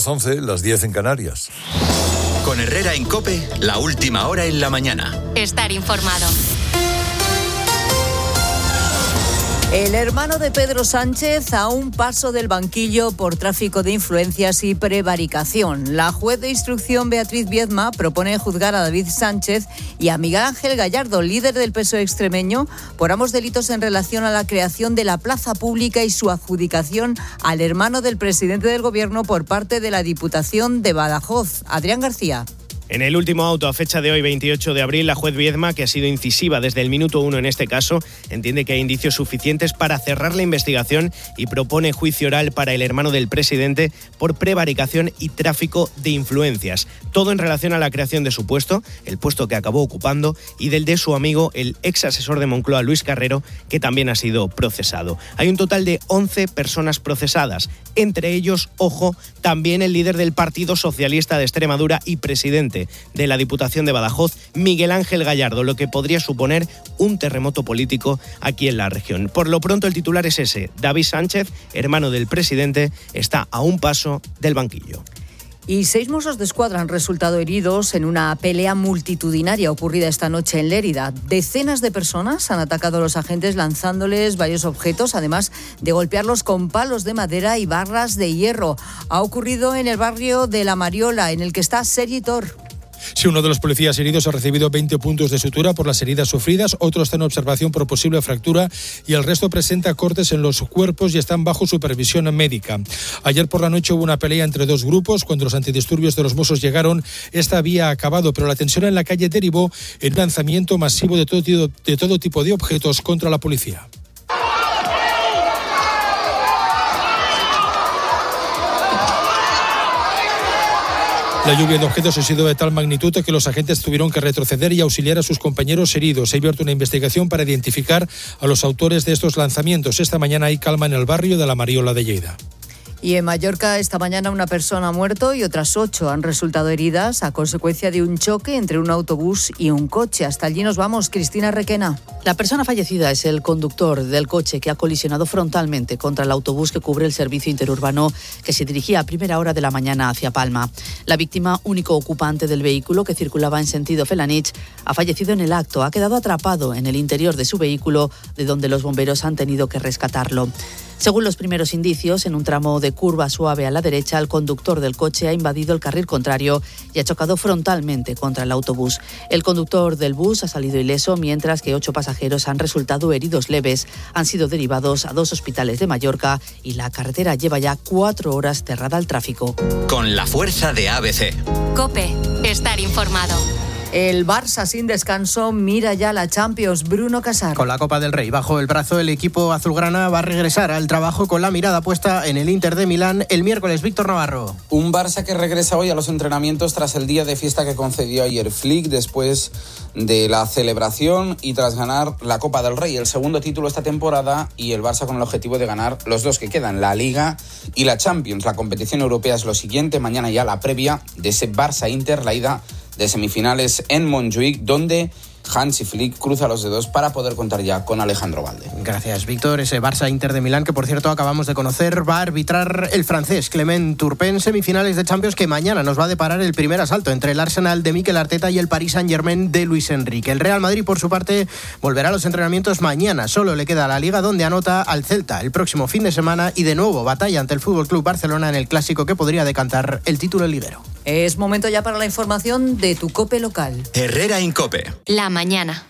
Las 11, las 10 en Canarias. Con Herrera en COPE, la última hora en la mañana. Estar informado. El hermano de Pedro Sánchez a un paso del banquillo por tráfico de influencias y prevaricación. La juez de instrucción Beatriz Viedma propone juzgar a David Sánchez y a Miguel Ángel Gallardo, líder del PSOE extremeño, por ambos delitos en relación a la creación de la plaza pública y su adjudicación al hermano del presidente del Gobierno por parte de la Diputación de Badajoz. Adrián García. En el último auto a fecha de hoy, 28 de abril, la juez Viedma, que ha sido incisiva desde el minuto 1 en este caso, entiende que hay indicios suficientes para cerrar la investigación y propone juicio oral para el hermano del presidente por prevaricación y tráfico de influencias. Todo en relación a la creación de su puesto, el puesto que acabó ocupando, y del de su amigo, el ex asesor de Moncloa, Luis Carrero, que también ha sido procesado. Hay un total de 11 personas procesadas, entre ellos, ojo, también el líder del Partido Socialista de Extremadura y presidente de la Diputación de Badajoz, Miguel Ángel Gallardo, lo que podría suponer un terremoto político aquí en la región. Por lo pronto el titular es ese: David Sánchez, hermano del presidente, está a un paso del banquillo. Y 6 Mossos de Escuadra han resultado heridos en una pelea multitudinaria ocurrida esta noche en Lérida. Decenas de personas han atacado a los agentes lanzándoles varios objetos, además de golpearlos con palos de madera y barras de hierro. Ha ocurrido en el barrio de La Mariola, en el que está Sergi Tor. Sí, uno de los policías heridos ha recibido 20 puntos de sutura por las heridas sufridas, otro está en observación por posible fractura y el resto presenta cortes en los cuerpos y están bajo supervisión médica. Ayer por la noche hubo una pelea entre dos grupos. Cuando los antidisturbios de los Mossos llegaron, esta había acabado, pero la tensión en la calle derivó en un lanzamiento masivo de todo tipo de objetos contra la policía. La lluvia de objetos ha sido de tal magnitud que los agentes tuvieron que retroceder y auxiliar a sus compañeros heridos. Se ha abierto una investigación para identificar a los autores de estos lanzamientos. Esta mañana hay calma en el barrio de La Mariola de Lleida. Y en Mallorca esta mañana una persona ha muerto y otras 8 han resultado heridas a consecuencia de un choque entre un autobús y un coche. Hasta allí nos vamos, Cristina Requena. La persona fallecida es el conductor del coche que ha colisionado frontalmente contra el autobús que cubre el servicio interurbano que se dirigía a primera hora de la mañana hacia Palma. La víctima, único ocupante del vehículo que circulaba en sentido Felanich, ha fallecido en el acto. Ha quedado atrapado en el interior de su vehículo, de donde los bomberos han tenido que rescatarlo. Según los primeros indicios, en un tramo de curva suave a la derecha, el conductor del coche ha invadido el carril contrario y ha chocado frontalmente contra el autobús. El conductor del bus ha salido ileso, mientras que 8 pasajeros han resultado heridos leves. Han sido derivados a 2 hospitales de Mallorca y la carretera lleva ya 4 horas cerrada al tráfico. Con la fuerza de ABC. COPE, estar informado. El Barça sin descanso mira ya la Champions. Bruno Casar. Con la Copa del Rey bajo el brazo, el equipo azulgrana va a regresar al trabajo con la mirada puesta en el Inter de Milán el miércoles. Víctor Navarro. Un Barça que regresa hoy a los entrenamientos tras el día de fiesta que concedió ayer Flick después de la celebración y tras ganar la Copa del Rey, el segundo título esta temporada, y el Barça con el objetivo de ganar los 2 que quedan, la Liga y la Champions. La competición europea es lo siguiente: mañana ya la previa de ese Barça-Inter, la ida de semifinales en Montjuic, donde Hansi Flick cruza los dedos para poder contar ya con Alejandro Balde. Gracias, Víctor. Ese Barça-Inter de Milán, que por cierto acabamos de conocer, va a arbitrar el francés Clement Turpin, semifinales de Champions que mañana nos va a deparar el primer asalto entre el Arsenal de Mikel Arteta y el Paris Saint-Germain de Luis Enrique. El Real Madrid, por su parte, volverá a los entrenamientos mañana. Solo le queda la Liga, donde anota al Celta el próximo fin de semana y de nuevo batalla ante el FC Barcelona en el clásico que podría decantar el título liguero. Es momento ya para la información de tu COPE local. Herrera en COPE. La mañana.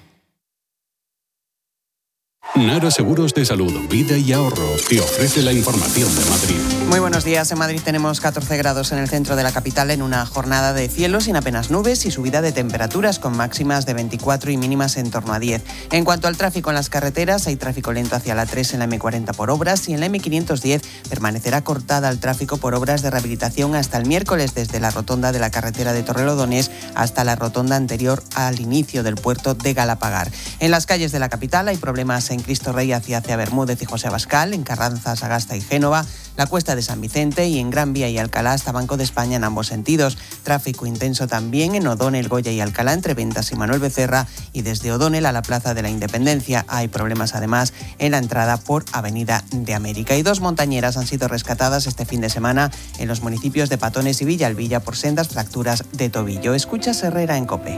Nara Seguros de Salud, Vida y Ahorro te ofrece la información de Madrid. Muy buenos días. En Madrid tenemos 14 grados en el centro de la capital en una jornada de cielo sin apenas nubes y subida de temperaturas con máximas de 24 y mínimas en torno a 10. En cuanto al tráfico en las carreteras, hay tráfico lento hacia la 3 en la M40 por obras y en la M510 permanecerá cortada el tráfico por obras de rehabilitación hasta el miércoles desde la rotonda de la carretera de Torrelodones hasta la rotonda anterior al inicio del puerto de Galapagar. En las calles de la capital hay problemas en Cristo Rey hacia Bermúdez y José Abascal, en Carranza, Sagasta y Génova. la Cuesta de San Vicente y en Gran Vía y Alcalá hasta Banco de España en ambos sentidos. Tráfico intenso también en O'Donnell, Goya y Alcalá entre Ventas y Manuel Becerra y desde O'Donnell a la Plaza de la Independencia. Hay problemas además en la entrada por Avenida de América. Y 2 montañeras han sido rescatadas este fin de semana en los municipios de Patones y Villalbilla por sendas fracturas de tobillo. Escuchas Herrera en COPE.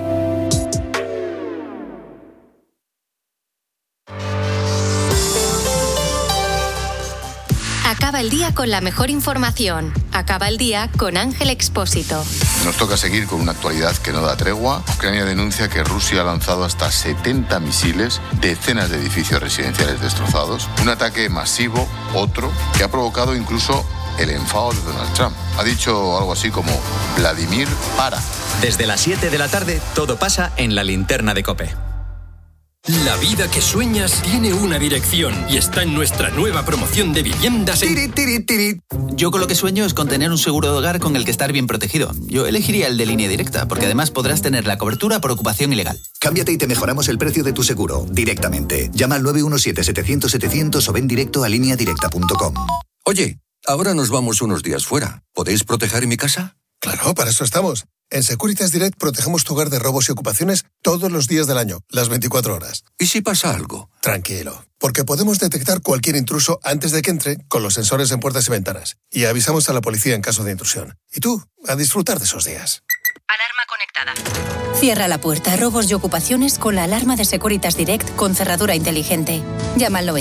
Acaba el día con la mejor información. Acaba el día con Ángel Expósito. Nos toca seguir con una actualidad que no da tregua. Ucrania denuncia que Rusia ha lanzado hasta 70 misiles, decenas de edificios residenciales destrozados, un ataque masivo, otro, que ha provocado incluso el enfado de Donald Trump. Ha dicho algo así como: Vladimir, para. Desde las 7 de la tarde, todo pasa en la linterna de COPE. La vida que sueñas tiene una dirección y está en nuestra nueva promoción de viviendas en... Yo con lo que sueño es con tener un seguro de hogar con el que estar bien protegido. Yo elegiría el de Línea Directa, porque además podrás tener la cobertura por ocupación ilegal. Cámbiate y te mejoramos el precio de tu seguro, directamente. Llama al 917-700-700 o ven directo a lineadirecta.com. Oye, ahora nos vamos unos días fuera. ¿Podéis proteger mi casa? Claro, para eso estamos. En Securitas Direct protegemos tu hogar de robos y ocupaciones todos los días del año, las 24 horas. ¿Y si pasa algo? Tranquilo, porque podemos detectar cualquier intruso antes de que entre con los sensores en puertas y ventanas. Y avisamos a la policía en caso de intrusión. Y tú, a disfrutar de esos días. Alarma conectada. Cierra la puerta a robos y ocupaciones con la alarma de Securitas Direct con cerradura inteligente. Llama al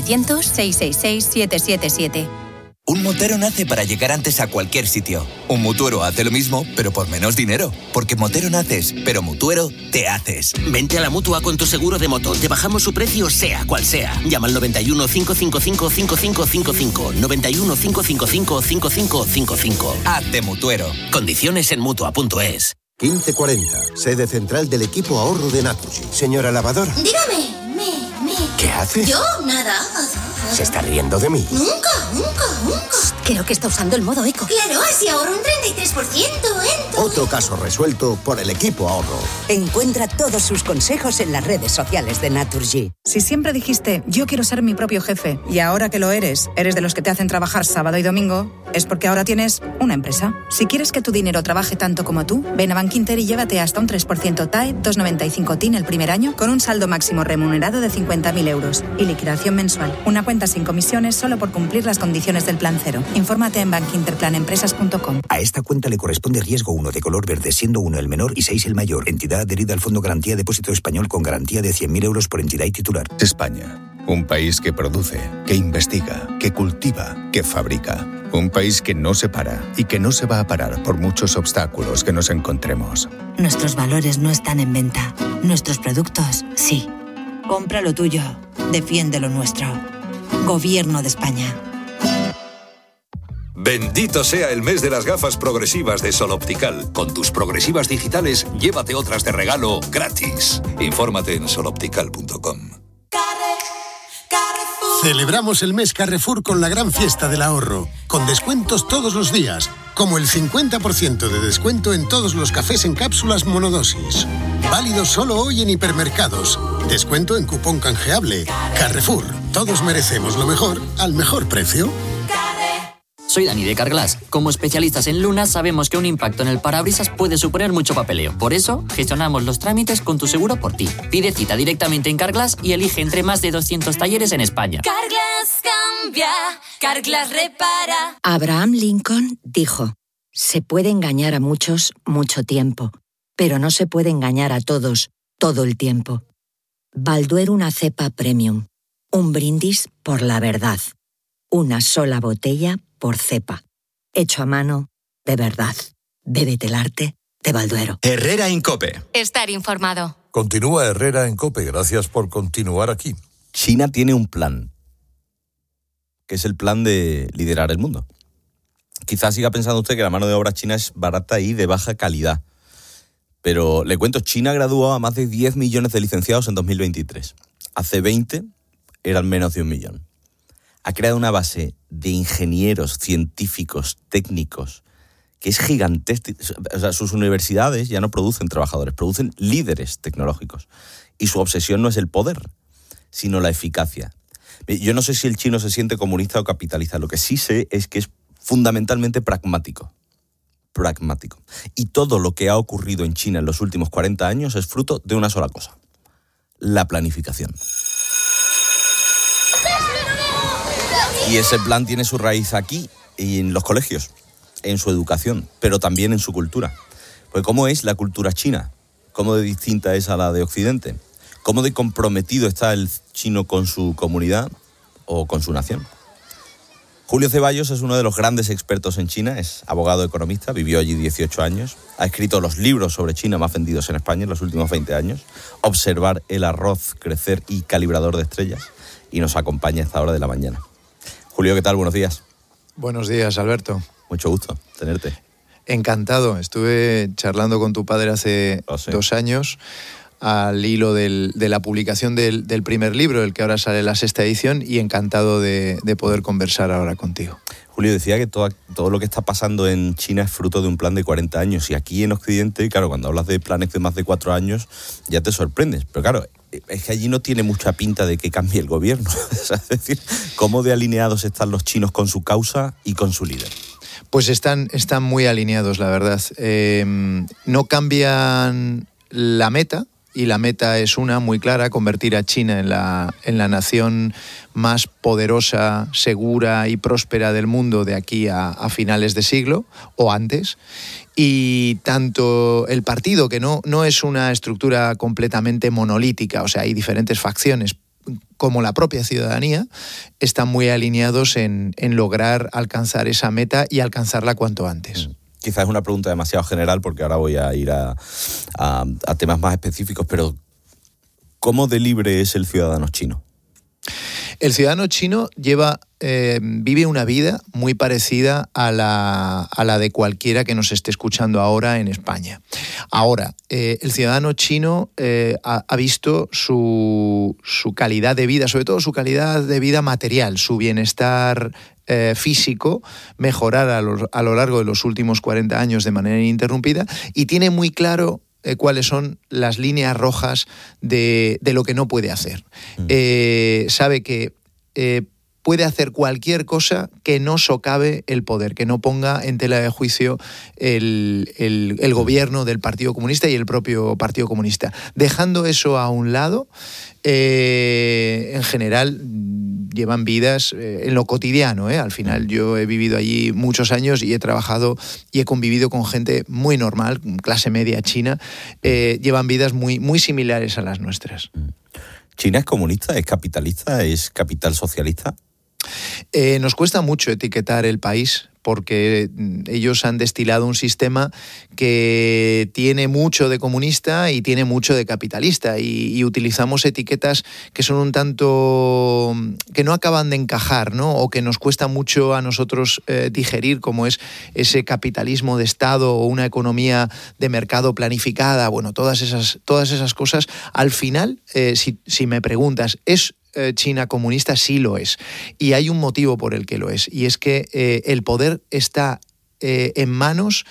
900-666-777. Un motero nace para llegar antes a cualquier sitio. Un mutuero hace lo mismo, pero por menos dinero. Porque motero naces, pero mutuero te haces. Vente a la Mutua con tu seguro de moto. Te bajamos su precio sea cual sea. Llama al 91 555 5555. 91 555 5555. Hazte mutuero. Condiciones en Mutua.es. 1540, sede central del equipo ahorro de Naturgy. Señora lavadora. Dígame, ¿Qué haces? Yo, nada. ¿Se está riendo de mí? Nunca. Creo que está usando el modo eco. Claro, así ahorro un 33% en todo. Otro caso resuelto por el equipo ahorro. Encuentra todos sus consejos en las redes sociales de Naturgy. Si siempre dijiste, yo quiero ser mi propio jefe, y ahora que lo eres de los que te hacen trabajar sábado y domingo, es porque ahora tienes una empresa. Si quieres que tu dinero trabaje tanto como tú, ven a Bankinter y llévate hasta un 3% TAE, 2,95 TIN el primer año, con un saldo máximo remunerado de 50.000 euros y liquidación mensual. Una cuenta sin comisiones solo por cumplir las condiciones del plan cero. Infórmate en bankinterplanempresas.com. A esta cuenta le corresponde riesgo 1 de color verde, siendo 1 el menor y 6 el mayor. Entidad adherida al Fondo Garantía Depósito Español con garantía de 100.000 euros por entidad y titular. España, un país que produce, que investiga, que cultiva, que fabrica. Un país que no se para y que no se va a parar por muchos obstáculos que nos encontremos. Nuestros valores no están en venta. Nuestros productos, sí. Compra lo tuyo. Defiende lo nuestro. Gobierno de España. Bendito sea el mes de las gafas progresivas de Sol Optical. Con tus progresivas digitales, llévate otras de regalo gratis. Infórmate en soloptical.com. Celebramos el mes Carrefour con la gran fiesta del ahorro, con descuentos todos los días, como el 50% de descuento en todos los cafés en cápsulas monodosis. Válido solo hoy en hipermercados. Descuento en cupón canjeable. Carrefour, todos merecemos lo mejor al mejor precio. Soy Dani de Carglass. Como especialistas en lunas sabemos que un impacto en el parabrisas puede suponer mucho papeleo. Por eso, gestionamos los trámites con tu seguro por ti. Pide cita directamente en Carglass y elige entre más de 200 talleres en España. Carglass cambia, Carglass repara. Abraham Lincoln dijo, se puede engañar a muchos mucho tiempo, pero no se puede engañar a todos todo el tiempo. Balduero una cepa premium. Un brindis por la verdad. Una sola botella por cepa. Hecho a mano, de verdad. Bébete el arte de Balduero. Herrera en COPE. Estar informado. Continúa Herrera en COPE. Gracias por continuar aquí. China tiene un plan, que es el plan de liderar el mundo. Quizás siga pensando usted que la mano de obra china es barata y de baja calidad. Pero le cuento, China graduó a más de 10 millones de licenciados en 2023. Hace 20 eran menos de 1 millón. Ha creado una base de ingenieros, científicos, técnicos, que es gigantesca. O sea, sus universidades ya no producen trabajadores, producen líderes tecnológicos. Y su obsesión no es el poder, sino la eficacia. Yo no sé si el chino se siente comunista o capitalista. Lo que sí sé es que es fundamentalmente pragmático. Y todo lo que ha ocurrido en China en los últimos 40 años es fruto de una sola cosa: la planificación. Y ese plan tiene su raíz aquí y en los colegios, en su educación, pero también en su cultura. Pues ¿cómo es la cultura china? ¿Cómo de distinta es a la de Occidente? ¿Cómo de comprometido está el chino con su comunidad o con su nación? Julio Ceballos es uno de los grandes expertos en China, es abogado economista, vivió allí 18 años, ha escrito los libros sobre China más vendidos en España en los últimos 20 años, Observar el arroz crecer y Calibrador de estrellas, y nos acompaña a esta hora de la mañana. Julio, ¿qué tal? Buenos días. Buenos días, Alberto. Mucho gusto tenerte. Encantado. Estuve charlando con tu padre hace 2 años al hilo de la publicación del primer libro, el que ahora sale la 6ª edición, y encantado de poder conversar ahora contigo. Julio, decía que todo lo que está pasando en China es fruto de un plan de 40 años, y aquí en Occidente, claro, cuando hablas de planes de más de 4 años, ya te sorprendes. Pero claro, es que allí no tiene mucha pinta de que cambie el gobierno. Es decir, ¿cómo de alineados están los chinos con su causa y con su líder? Pues están muy alineados, la verdad. No cambian la meta, y la meta es una muy clara: convertir a China en la nación más poderosa, segura y próspera del mundo de aquí a finales de siglo o antes. Y tanto el partido, que no es una estructura completamente monolítica, o sea, hay diferentes facciones, como la propia ciudadanía, están muy alineados en lograr alcanzar esa meta y alcanzarla cuanto antes. Quizás es una pregunta demasiado general, porque ahora voy a ir a temas más específicos, pero ¿cómo de libre es el ciudadano chino? El ciudadano chino vive una vida muy parecida a la de cualquiera que nos esté escuchando ahora en España. Ahora, el ciudadano chino ha visto su calidad de vida, sobre todo su calidad de vida material, su bienestar físico, mejorar a lo largo de los últimos 40 años de manera ininterrumpida, y tiene muy claro cuáles son las líneas rojas de lo que no puede hacer. Sabe que puede hacer cualquier cosa que no socave el poder, que no ponga en tela de juicio el gobierno del Partido Comunista y el propio Partido Comunista. Dejando eso a un lado, en general llevan vidas en lo cotidiano. Al final yo he vivido allí muchos años y he trabajado y he convivido con gente muy normal, clase media china. Llevan vidas muy, muy similares a las nuestras. ¿China es comunista, es capitalista, es capital socialista? Nos cuesta mucho etiquetar el país, porque ellos han destilado un sistema que tiene mucho de comunista y tiene mucho de capitalista, y utilizamos etiquetas que son un tanto que no acaban de encajar, ¿no? O que nos cuesta mucho a nosotros digerir, como es ese capitalismo de Estado o una economía de mercado planificada. Bueno, todas esas cosas. Al final, si me preguntas, ¿es China comunista? Sí lo es, y hay un motivo por el que lo es, y es que el poder está en manos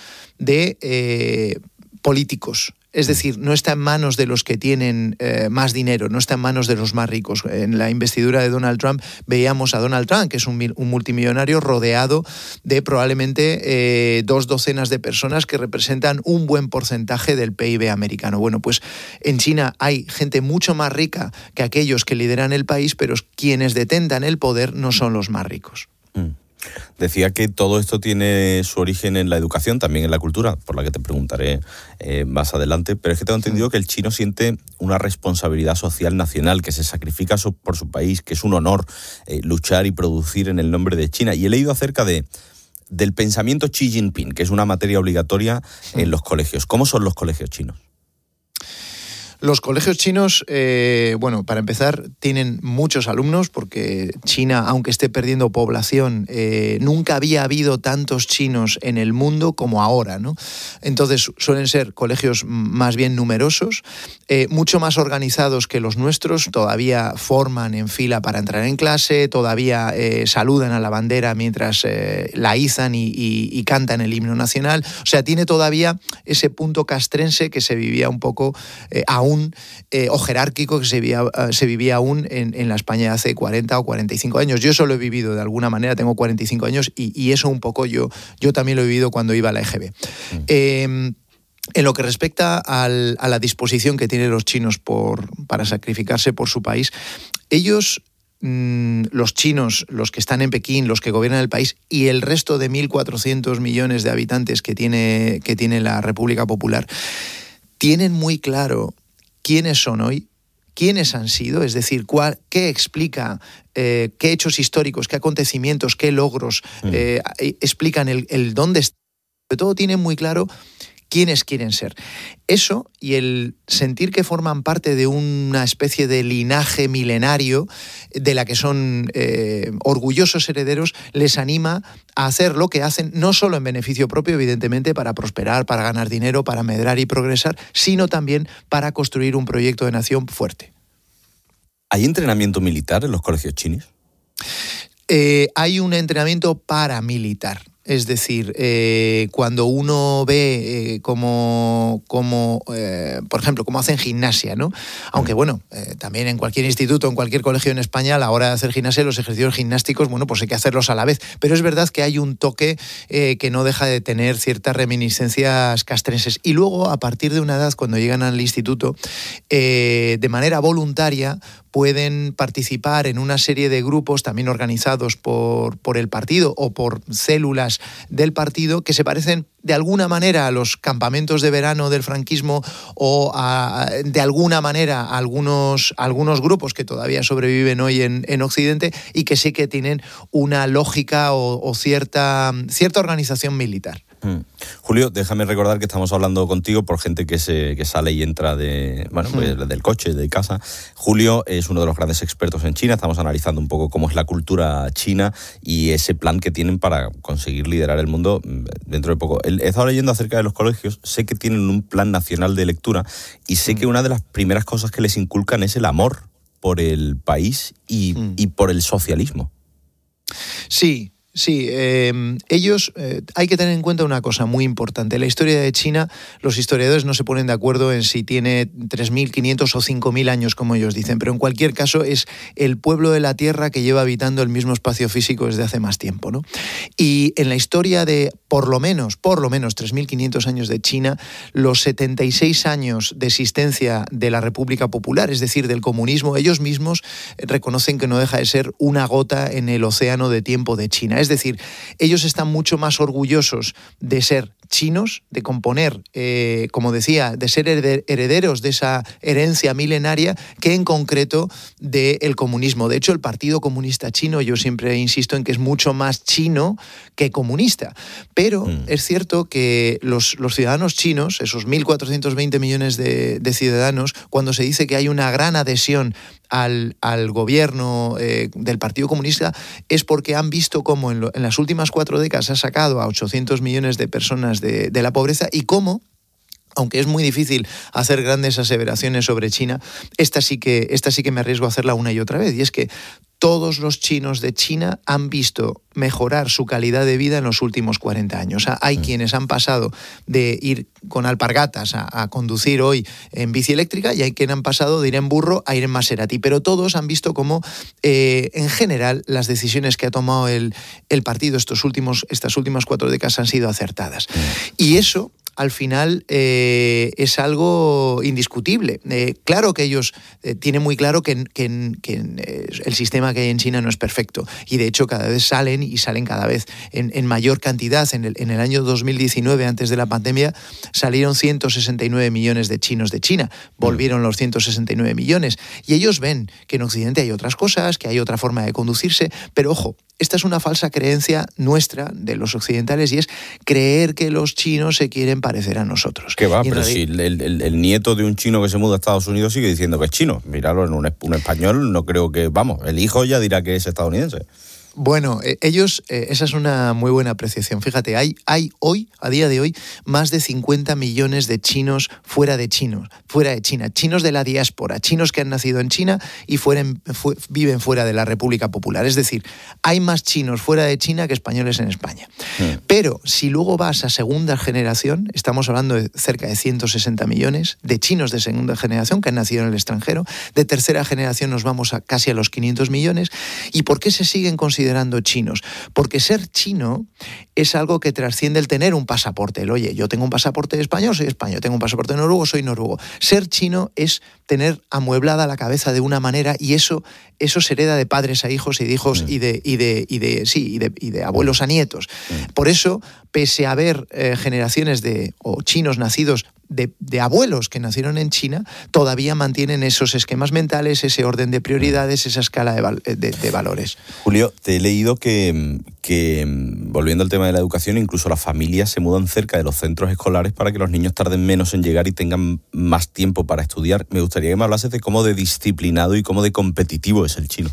de políticos. Es decir, no está en manos de los que tienen más dinero, no está en manos de los más ricos. En la investidura de Donald Trump veíamos a Donald Trump, que es un multimillonario, rodeado de probablemente 2 docenas de personas que representan un buen porcentaje del PIB americano. Bueno, pues en China hay gente mucho más rica que aquellos que lideran el país, pero quienes detentan el poder no son los más ricos. Decía que todo esto tiene su origen en la educación, también en la cultura, por la que te preguntaré más adelante, pero es que tengo entendido que el chino siente una responsabilidad social nacional, que se sacrifica por su país, que es un honor luchar y producir en el nombre de China. Y he leído acerca del pensamiento Xi Jinping, que es una materia obligatoria en los colegios. ¿Cómo son los colegios chinos? Los colegios chinos, bueno, para empezar, tienen muchos alumnos, porque China, aunque esté perdiendo población, nunca había habido tantos chinos en el mundo como ahora, ¿no? Entonces suelen ser colegios más bien numerosos, mucho más organizados que los nuestros. Todavía forman en fila para entrar en clase, todavía saludan a la bandera mientras la izan y cantan el himno nacional. O sea, tiene todavía ese punto castrense que se vivía un poco aún aún, o jerárquico que se vivía aún en la España de hace 40 o 45 años. Yo eso lo he vivido de alguna manera, tengo 45 años y eso un poco yo también lo he vivido cuando iba a la EGB. En lo que respecta a la disposición que tienen los chinos para sacrificarse por su país, ellos, los chinos, los que están en Pekín, los que gobiernan el país y el resto de 1.400 millones de habitantes que tiene la República Popular, tienen muy claro quiénes son hoy, quiénes han sido, es decir, qué explica, qué hechos históricos, qué acontecimientos, qué logros explican el dónde está. Sobre todo tienen muy claro quiénes quieren ser. Eso y el sentir que forman parte de una especie de linaje milenario de la que son orgullosos herederos, les anima a hacer lo que hacen, no solo en beneficio propio, evidentemente, para prosperar, para ganar dinero, para medrar y progresar, sino también para construir un proyecto de nación fuerte. ¿Hay entrenamiento militar en los colegios chinos? Hay un entrenamiento paramilitar. Es decir, cuando uno ve por ejemplo, cómo hacen gimnasia, ¿no? Aunque bueno, también en cualquier instituto, en cualquier colegio en España, a la hora de hacer gimnasia, los ejercicios gimnásticos, bueno, pues hay que hacerlos a la vez. Pero es verdad que hay un toque que no deja de tener ciertas reminiscencias castrenses. Y luego, a partir de una edad, cuando llegan al instituto, de manera voluntaria, pueden participar en una serie de grupos también organizados por el partido o por células del partido que se parecen de alguna manera a los campamentos de verano del franquismo o de alguna manera a algunos grupos que todavía sobreviven hoy en Occidente y que sí que tienen una lógica o cierta organización militar. Julio, déjame recordar que estamos hablando contigo por gente que sale y entra del coche, de casa. Julio es uno de los grandes expertos en China. Estamos analizando un poco cómo es la cultura china y ese plan que tienen para conseguir liderar el mundo dentro de poco. He estado leyendo acerca de los colegios, sé que tienen un plan nacional de lectura y sé que una de las primeras cosas que les inculcan es el amor por el país y por el socialismo. Sí. Sí, ellos, hay que tener en cuenta una cosa muy importante. La historia de China, los historiadores no se ponen de acuerdo en si tiene 3.500 o 5.000 años, como ellos dicen, pero en cualquier caso es el pueblo de la tierra que lleva habitando el mismo espacio físico desde hace más tiempo, ¿no? Y en la historia de por lo menos 3.500 años de China, los 76 años de existencia de la República Popular, es decir, del comunismo, ellos mismos reconocen que no deja de ser una gota en el océano de tiempo de China. Es decir, ellos están mucho más orgullosos de ser chinos, de componer, como decía, de ser herederos de esa herencia milenaria que en concreto del comunismo. De hecho, el Partido Comunista Chino, yo siempre insisto en que es mucho más chino que comunista. Pero es cierto que los ciudadanos chinos, esos 1.420 millones de ciudadanos, cuando se dice que hay una gran adhesión al gobierno del Partido Comunista, es porque han visto cómo en las últimas 4 décadas ha sacado a 800 millones de personas de la pobreza y cómo, aunque es muy difícil hacer grandes aseveraciones sobre China, esta sí que me arriesgo a hacerla una y otra vez, y es que todos los chinos de China han visto mejorar su calidad de vida en los últimos 40 años. O sea, hay quienes han pasado de ir con alpargatas a conducir hoy en bici eléctrica y hay quienes han pasado de ir en burro a ir en Maserati. Pero todos han visto cómo, en general, las decisiones que ha tomado el partido estas últimas 4 décadas han sido acertadas. Y eso, al final, es algo indiscutible. Claro que ellos tienen muy claro que el sistema que hay en China no es perfecto y de hecho cada vez salen cada vez en mayor cantidad. En el año 2019, antes de la pandemia, salieron 169 millones de chinos de China, volvieron los 169 millones y ellos ven que en Occidente hay otras cosas, que hay otra forma de conducirse, pero ojo, esta es una falsa creencia nuestra, de los occidentales, y es creer que los chinos se quieren parecer a nosotros. ¿Qué va? Pero si el nieto de un chino que se muda a Estados Unidos sigue diciendo que es chino. Míralo, en un español no creo que... Vamos, el hijo ya dirá que es estadounidense. Bueno, ellos, esa es una muy buena apreciación. Fíjate, hay hoy, a día de hoy, más de 50 millones de chinos fuera de China, chinos de la diáspora, chinos que han nacido en China y viven fuera de la República Popular. Es decir, hay más chinos fuera de China que españoles en España. Pero si luego vas a segunda generación, estamos hablando de cerca de 160 millones de chinos de segunda generación que han nacido en el extranjero. De tercera generación nos vamos casi a los 500 millones. ¿Y por qué se siguen considerando chinos? Porque ser chino es algo que trasciende el tener un pasaporte. Oye, yo tengo un pasaporte español, soy español. Tengo un pasaporte noruego, soy noruego. Ser chino es tener amueblada la cabeza de una manera, y eso se hereda de padres a hijos y de hijos y de abuelos a nietos. Por eso, pese a haber generaciones de chinos nacidos de abuelos que nacieron en China, todavía mantienen esos esquemas mentales, ese orden de prioridades, esa escala de valores. Julio, te he leído que volviendo al tema de la educación, incluso las familias se mudan cerca de los centros escolares para que los niños tarden menos en llegar y tengan más tiempo para estudiar. Me gustaría que me hablases de cómo de disciplinado y cómo de competitivo es el chino.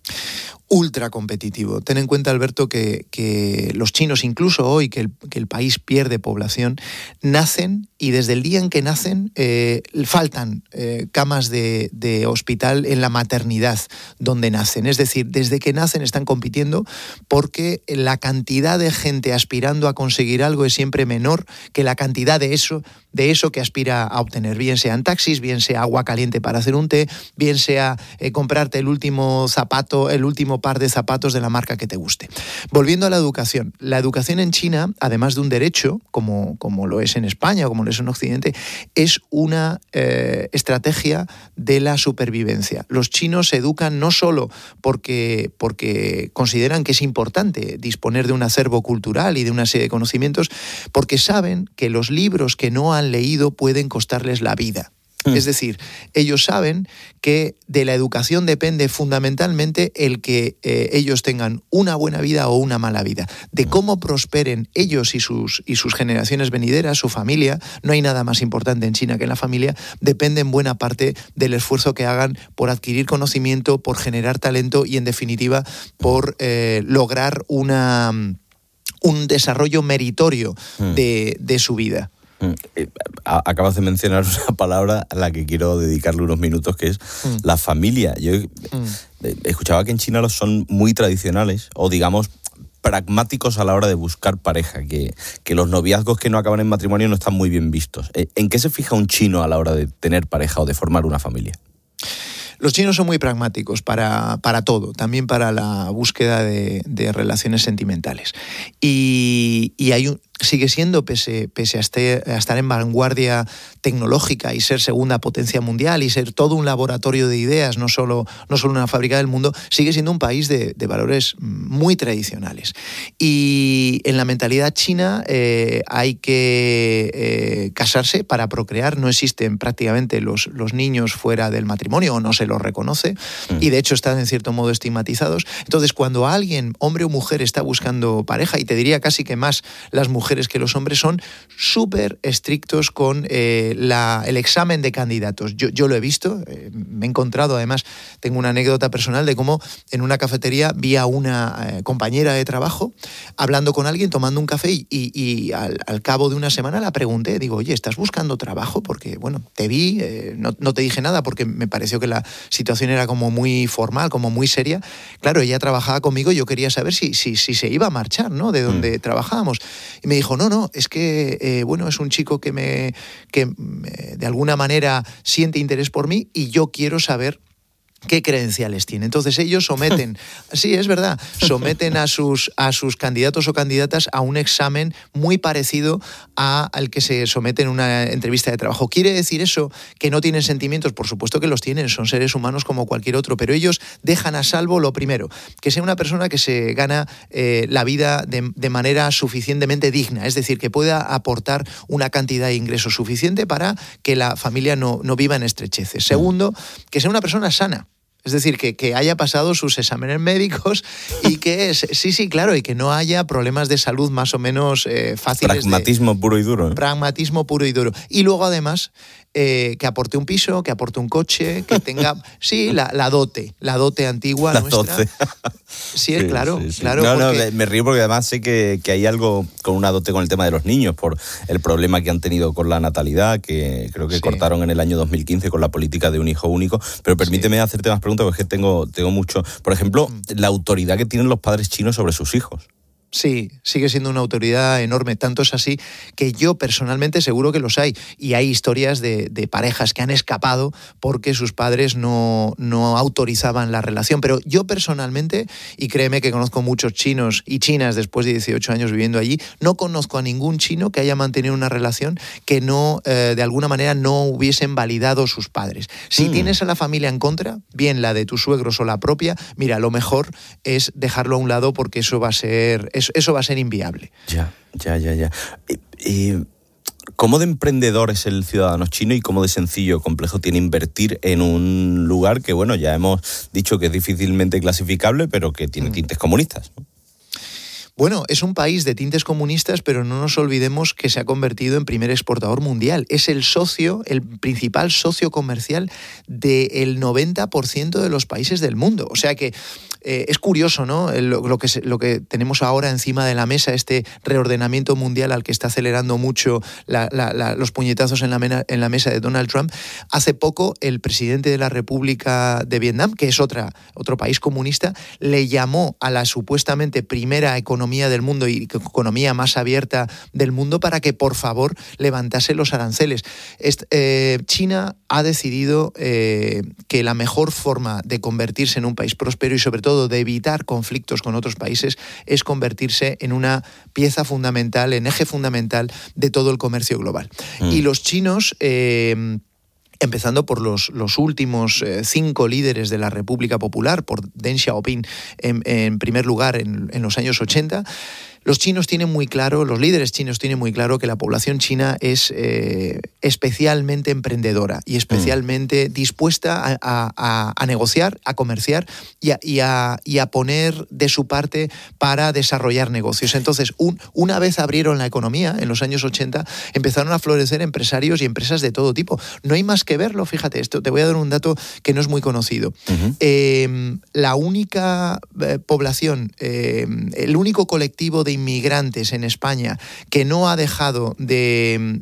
Ultra competitivo. Ten en cuenta, Alberto, que los chinos, incluso hoy que el país pierde población, nacen, y desde el día en que nacen faltan camas de hospital en la maternidad donde nacen. Es decir, desde que nacen están compitiendo porque la cantidad de gente aspirando a conseguir algo es siempre menor que la cantidad de eso que aspira a obtener. Bien sean taxis, bien sea agua caliente para hacer un té, bien sea comprarte el último par de zapatos de la marca que te guste. Volviendo a la educación en China, además de un derecho, como lo es en España o como lo es en Occidente, es una estrategia de la supervivencia. Los chinos se educan no solo porque consideran que es importante disponer de un acervo cultural y de una serie de conocimientos, porque saben que los libros que no han leído pueden costarles la vida. Es decir, ellos saben que de la educación depende fundamentalmente el que ellos tengan una buena vida o una mala vida. De cómo prosperen ellos y sus generaciones venideras, su familia, no hay nada más importante en China que la familia, depende en buena parte del esfuerzo que hagan por adquirir conocimiento, por generar talento y, en definitiva, por lograr un desarrollo meritorio de su vida. Acabas de mencionar una palabra a la que quiero dedicarle unos minutos, que es la familia. Yo escuchaba que en China son muy tradicionales, o digamos pragmáticos a la hora de buscar pareja, que los noviazgos que no acaban en matrimonio no están muy bien vistos. ¿En qué se fija un chino a la hora de tener pareja o de formar una familia? Los chinos son muy pragmáticos para todo, también para la búsqueda de relaciones sentimentales. Y sigue siendo, pese a estar en vanguardia tecnológica y ser segunda potencia mundial y ser todo un laboratorio de ideas, no solo una fábrica del mundo, sigue siendo un país de valores muy tradicionales. Y en la mentalidad china hay que casarse para procrear. No existen prácticamente los niños fuera del matrimonio, o no se los reconoce, y de hecho están en cierto modo estigmatizados. Entonces, cuando alguien, hombre o mujer, está buscando pareja, y te diría casi que más las mujeres que los hombres, son súper estrictos con el examen de candidatos. Yo lo he visto, me he encontrado, además, tengo una anécdota personal de cómo en una cafetería vi a una compañera de trabajo hablando con alguien, tomando un café, y al cabo de una semana la pregunté, digo, oye, ¿estás buscando trabajo? Porque, bueno, te vi, no te dije nada porque me pareció que la situación era como muy formal, como muy seria. Claro, ella trabajaba conmigo y yo quería saber si se iba a marchar, ¿no?, de donde trabajábamos. Y me dijo, no, es que, es un chico que de alguna manera siente interés por mí y yo quiero saber qué credenciales tiene. Entonces ellos someten, sí, es verdad, someten a sus candidatos o candidatas a un examen muy parecido al que se somete en una entrevista de trabajo. ¿Quiere decir eso que no tienen sentimientos? Por supuesto que los tienen, son seres humanos como cualquier otro, pero ellos dejan a salvo lo primero, que sea una persona que se gana la vida de manera suficientemente digna, es decir, que pueda aportar una cantidad de ingresos suficiente para que la familia no viva en estrecheces. Segundo, que sea una persona sana. Es decir, que haya pasado sus exámenes médicos y que, sí, claro, y que no haya problemas de salud más o menos fáciles. Pragmatismo puro y duro. Pragmatismo puro y duro. Y luego, además, que aporte un piso, que aporte un coche, que tenga, sí, la dote antigua la nuestra. Dote. Sí, claro. No, me río porque además sé que hay algo con una dote con el tema de los niños, por el problema que han tenido con la natalidad, que creo que cortaron en el año 2015 con la política de un hijo único. Pero permíteme hacerte más preguntas, porque tengo mucho. Por ejemplo, la autoridad que tienen los padres chinos sobre sus hijos. Sí, sigue siendo una autoridad enorme. Tanto es así que yo personalmente seguro que los hay. Y hay historias de parejas que han escapado porque sus padres no autorizaban la relación. Pero yo personalmente, y créeme que conozco muchos chinos y chinas después de 18 años viviendo allí, no conozco a ningún chino que haya mantenido una relación que no, de alguna manera, no hubiesen validado sus padres. Si tienes a la familia en contra, bien la de tus suegros o la propia, mira, lo mejor es dejarlo a un lado porque eso va a ser inviable. Ya. ¿Cómo de emprendedor es el ciudadano chino y cómo de sencillo o complejo tiene invertir en un lugar que, bueno, ya hemos dicho que es difícilmente clasificable, pero que tiene tintes comunistas, ¿no? Bueno, es un país de tintes comunistas, pero no nos olvidemos que se ha convertido en primer exportador mundial. Es el principal socio comercial del 90% de los países del mundo. O sea que es curioso, ¿no? Lo que tenemos ahora encima de la mesa, este reordenamiento mundial al que está acelerando mucho los puñetazos en la mesa de Donald Trump. Hace poco el presidente de la República de Vietnam, que es otro país comunista, le llamó a la supuestamente primera economía del mundo y economía más abierta del mundo para que por favor levantase los aranceles. China ha decidido que la mejor forma de convertirse en un país próspero y sobre todo de evitar conflictos con otros países es convertirse en una pieza fundamental, en eje fundamental de todo el comercio global. Y los chinos, empezando por los últimos 5 líderes de la República Popular, por Deng Xiaoping en primer lugar en los años 80, los líderes chinos tienen muy claro que la población china es especialmente emprendedora y especialmente dispuesta a negociar, a comerciar y a poner de su parte para desarrollar negocios. Entonces, una vez abrieron la economía, en los años 80, empezaron a florecer empresarios y empresas de todo tipo. No hay más que verlo, fíjate, te voy a dar un dato que no es muy conocido. La única población, el único colectivo de inmigrantes en España que no ha dejado de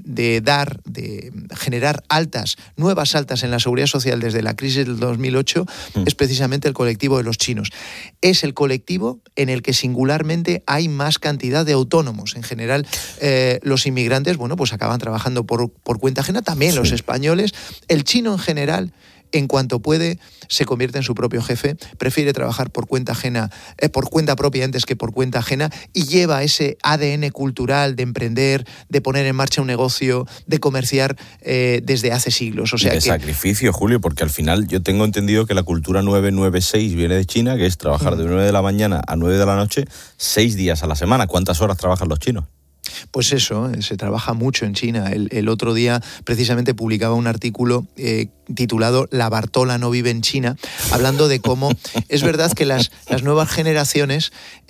generar nuevas altas en la seguridad social desde la crisis del 2008 es precisamente el colectivo de los chinos. Es el colectivo en el que singularmente hay más cantidad de autónomos. En general, los inmigrantes, pues acaban trabajando por cuenta ajena, también los españoles. El chino en general, en cuanto puede, se convierte en su propio jefe, prefiere trabajar por cuenta ajena, por cuenta propia antes que por cuenta ajena, y lleva ese ADN cultural de emprender, de poner en marcha un negocio, de comerciar desde hace siglos. O sea, y de sacrificio, Julio, porque al final yo tengo entendido que la cultura 996 viene de China, que es trabajar de 9 de la mañana a 9 de la noche, 6 días a la semana. ¿Cuántas horas trabajan los chinos? Pues eso, se trabaja mucho en China. El otro día precisamente publicaba un artículo titulado La Bartola no vive en China, hablando de cómo es verdad que las nuevas generaciones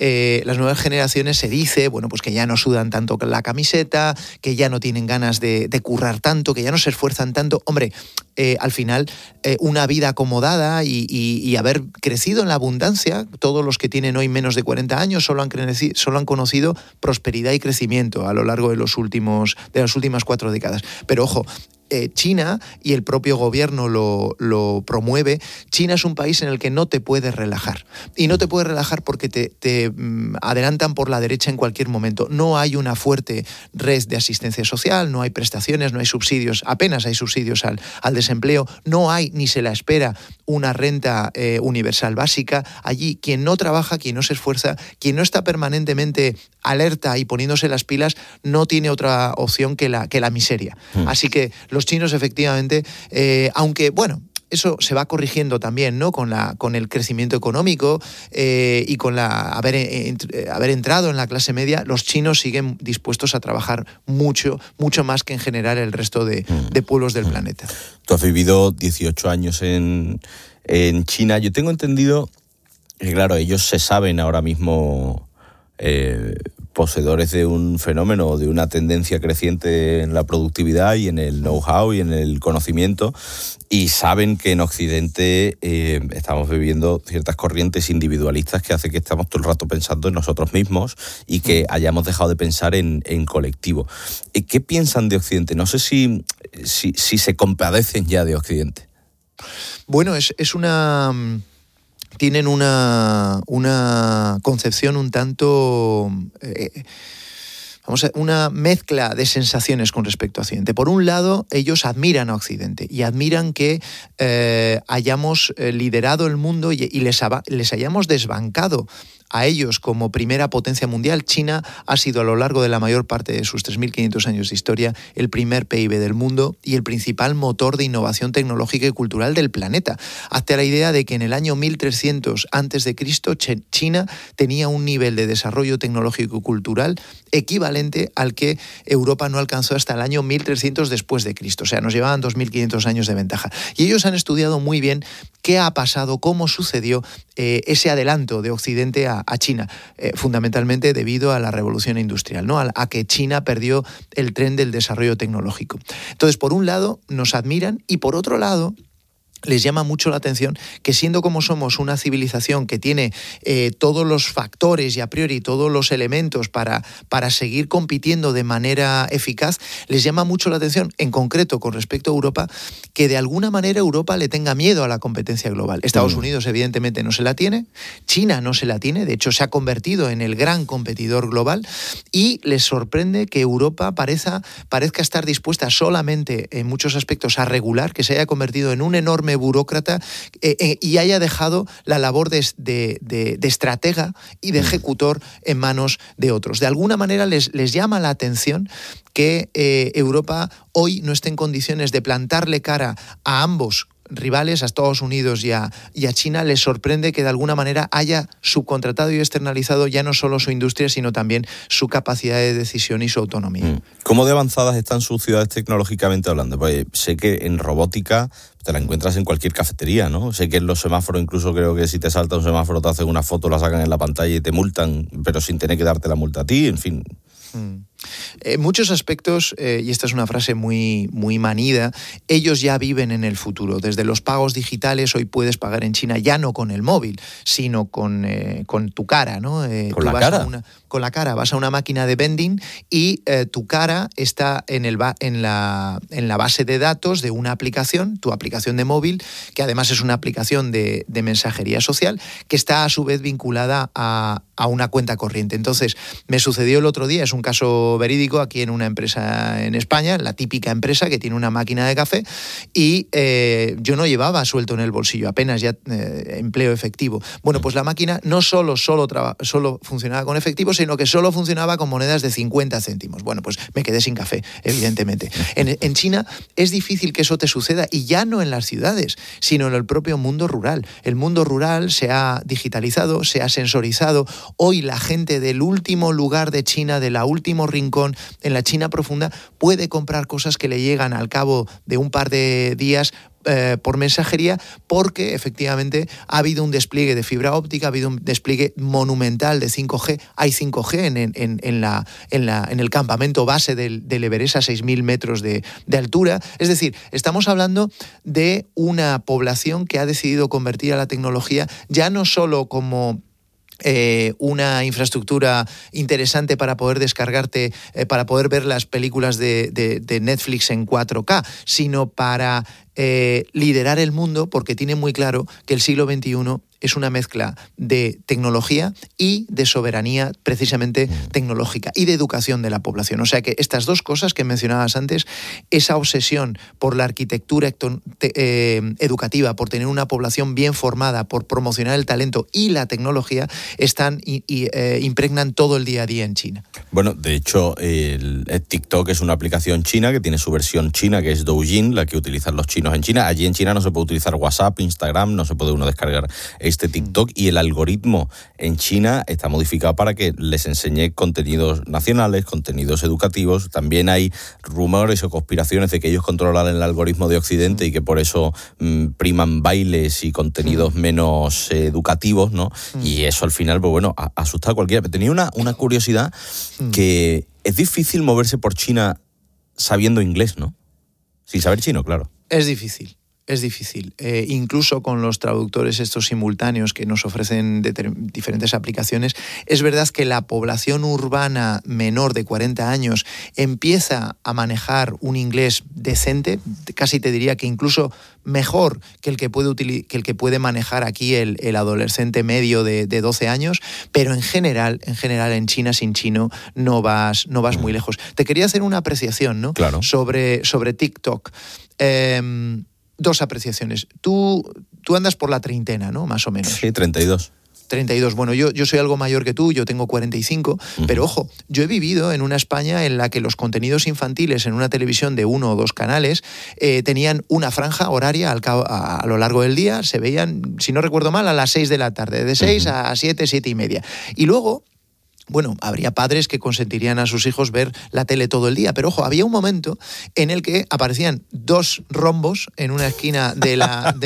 se dice, pues que ya no sudan tanto la camiseta, que ya no tienen ganas de currar tanto, que ya no se esfuerzan tanto. Hombre, al final una vida acomodada y haber crecido en la abundancia, todos los que tienen hoy menos de 40 años solo han conocido prosperidad y crecimiento a lo largo de las últimas 4 décadas. Pero ojo, China, y el propio gobierno lo promueve, China es un país en el que no te puedes relajar. Y no te puedes relajar porque te adelantan por la derecha en cualquier momento. No hay una fuerte red de asistencia social, no hay prestaciones, no hay subsidios, apenas hay subsidios al desempleo, no hay ni se la espera una renta universal básica. Allí quien no trabaja, quien no se esfuerza, quien no está permanentemente alerta y poniéndose las pilas, no tiene otra opción que la miseria. Así que los chinos efectivamente, aunque eso se va corrigiendo también, ¿no? Con el crecimiento económico y con haber entrado en la clase media, los chinos siguen dispuestos a trabajar mucho más que en general el resto de pueblos del planeta. Tú has vivido 18 años en en China. Yo tengo entendido que, claro, ellos se saben ahora mismo poseedores de un fenómeno, de una tendencia creciente en la productividad y en el know-how y en el conocimiento, y saben que en Occidente estamos viviendo ciertas corrientes individualistas que hace que estamos todo el rato pensando en nosotros mismos y que hayamos dejado de pensar en colectivo. ¿Qué piensan de Occidente? No sé si se compadecen ya de Occidente. Bueno, es una... Tienen una concepción un tanto... una mezcla de sensaciones con respecto a Occidente. Por un lado, ellos admiran a Occidente y admiran que hayamos liderado el mundo y les hayamos desbancado a ellos como primera potencia mundial. China ha sido a lo largo de la mayor parte de sus 3.500 años de historia el primer PIB del mundo y el principal motor de innovación tecnológica y cultural del planeta. Hazte la idea de que en el año 1300 a.C. China tenía un nivel de desarrollo tecnológico y cultural equivalente al que Europa no alcanzó hasta el año 1300 después de Cristo. O sea, nos llevaban 2.500 años de ventaja. Y ellos han estudiado muy bien qué ha pasado, cómo sucedió ese adelanto de Occidente a China, fundamentalmente debido a la revolución industrial, ¿no? A que China perdió el tren del desarrollo tecnológico. Entonces, por un lado, nos admiran y por otro lado, les llama mucho la atención que, siendo como somos una civilización que tiene todos los factores y a priori todos los elementos para seguir compitiendo de manera eficaz, les llama mucho la atención, en concreto con respecto a Europa, que de alguna manera Europa le tenga miedo a la competencia global. Estados Unidos evidentemente no se la tiene, China no se la tiene, de hecho se ha convertido en el gran competidor global, y les sorprende que Europa parezca estar dispuesta solamente en muchos aspectos a regular, que se haya convertido en un enorme burócrata y haya dejado la labor de estratega y de ejecutor en manos de otros. De alguna manera les llama la atención que Europa hoy no esté en condiciones de plantarle cara a ambos rivales, a Estados Unidos y a China. Les sorprende que de alguna manera haya subcontratado y externalizado ya no solo su industria, sino también su capacidad de decisión y su autonomía. ¿Cómo de avanzadas están sus ciudades tecnológicamente hablando? Pues sé que en robótica te la encuentras en cualquier cafetería, ¿no? Sé que en los semáforos, incluso creo que si te salta un semáforo te hacen una foto, la sacan en la pantalla y te multan, pero sin tener que darte la multa a ti, en fin. En muchos aspectos, y esta es una frase muy, muy manida, ellos ya viven en el futuro. Desde los pagos digitales, hoy puedes pagar en China ya no con el móvil, sino con tu cara, ¿no? ¿Con la cara? Con la cara. Vas a una máquina de vending y tu cara está en la base de datos de una aplicación, tu aplicación de móvil, que además es una aplicación de mensajería social, que está a su vez vinculada a una cuenta corriente. Entonces, me sucedió el otro día, es un caso verídico, aquí en una empresa en España, la típica empresa que tiene una máquina de café, y yo no llevaba suelto en el bolsillo, apenas ya empleo efectivo. Bueno, pues la máquina no solo funcionaba con efectivo, sino que solo funcionaba con monedas de 50 céntimos. Bueno, pues me quedé sin café, evidentemente. En China es difícil que eso te suceda, y ya no en las ciudades, sino en el propio mundo rural. El mundo rural se ha digitalizado, se ha sensorizado. Hoy la gente del último lugar de China, del último rincón, en la China profunda, puede comprar cosas que le llegan al cabo de un par de días por mensajería, porque efectivamente ha habido un despliegue de fibra óptica, ha habido un despliegue monumental de 5G. Hay 5G en el campamento base del Everest a 6.000 metros de altura. Es decir, estamos hablando de una población que ha decidido convertir a la tecnología ya no solo como una infraestructura interesante para poder descargarte, para poder ver las películas de Netflix en 4K, sino para liderar el mundo, porque tiene muy claro que el siglo XXI es una mezcla de tecnología y de soberanía, precisamente tecnológica, y de educación de la población. O sea que estas dos cosas que mencionabas antes, esa obsesión por la arquitectura educativa, por tener una población bien formada, por promocionar el talento y la tecnología, impregnan todo el día a día en China. Bueno, de hecho, el TikTok es una aplicación china que tiene su versión china, que es Douyin, la que utilizan los chinos en China. Allí en China no se puede utilizar WhatsApp, Instagram, no se puede uno descargar este TikTok, y el algoritmo en China está modificado para que les enseñe contenidos nacionales, contenidos educativos. También hay rumores o conspiraciones de que ellos controlan el algoritmo de Occidente y que por eso priman bailes y contenidos menos educativos, ¿no? Y eso al final, pues bueno, asusta a cualquiera. Pero tenía una curiosidad, que es difícil moverse por China sabiendo inglés, ¿no? Sin saber chino, claro. Es difícil. Incluso con los traductores estos simultáneos que nos ofrecen diferentes aplicaciones, es verdad que la población urbana menor de 40 años empieza a manejar un inglés decente, casi te diría que incluso mejor que el que puede manejar aquí el adolescente medio de 12 años, pero en general en China sin chino no vas muy lejos. Te quería hacer una apreciación, ¿no? Claro. Sobre TikTok. Dos apreciaciones. Tú andas por la treintena, ¿no? Más o menos. Sí, 32. 32. Bueno, yo soy algo mayor que tú, yo tengo 45, pero ojo, yo he vivido en una España en la que los contenidos infantiles en una televisión de 1 o 2 canales tenían una franja horaria a lo largo del día, se veían, si no recuerdo mal, a las 6 de la tarde, de 6 a 7, 7 y media. Y luego, bueno, habría padres que consentirían a sus hijos ver la tele todo el día, pero ojo, había un momento en el que aparecían 2 rombos en una esquina de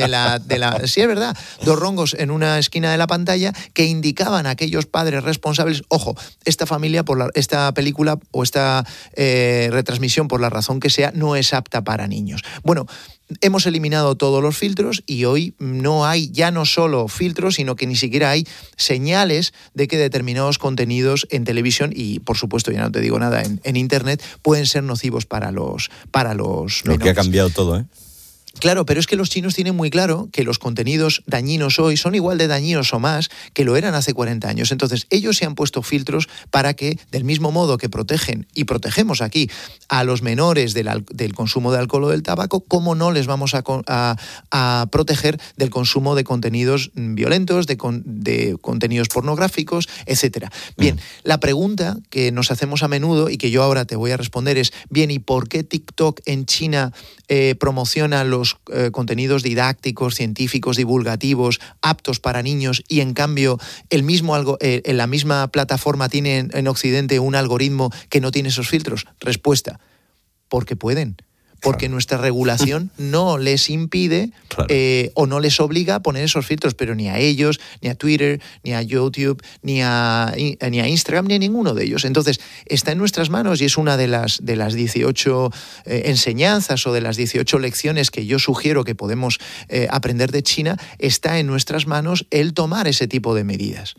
la sí, es verdad, 2 rombos en una esquina de la pantalla que indicaban a aquellos padres responsables, ojo, esta película o esta retransmisión, por la razón que sea, no es apta para niños. Bueno, hemos eliminado todos los filtros y hoy no hay ya no solo filtros, sino que ni siquiera hay señales de que determinados contenidos en televisión y, por supuesto, ya no te digo nada, en Internet, pueden ser nocivos para los menores. Lo que ha cambiado todo, ¿eh? Claro, pero es que los chinos tienen muy claro que los contenidos dañinos hoy son igual de dañinos o más que lo eran hace 40 años. Entonces, ellos se han puesto filtros para que, del mismo modo que protegen y protegemos aquí a los menores del consumo de alcohol o del tabaco, ¿cómo no les vamos a proteger del consumo de contenidos violentos, de contenidos pornográficos, etcétera? Bien, la pregunta que nos hacemos a menudo y que yo ahora te voy a responder es, bien, ¿y por qué TikTok en China promociona los contenidos didácticos, científicos, divulgativos, aptos para niños, y en cambio en la misma plataforma tiene en Occidente un algoritmo que no tiene esos filtros? Respuesta: porque pueden. Porque nuestra regulación no les impide o no les obliga a poner esos filtros, pero ni a ellos, ni a Twitter, ni a YouTube, ni a Instagram, ni a ninguno de ellos. Entonces, está en nuestras manos y es una de las 18 enseñanzas o de las 18 lecciones que yo sugiero que podemos aprender de China. Está en nuestras manos el tomar ese tipo de medidas.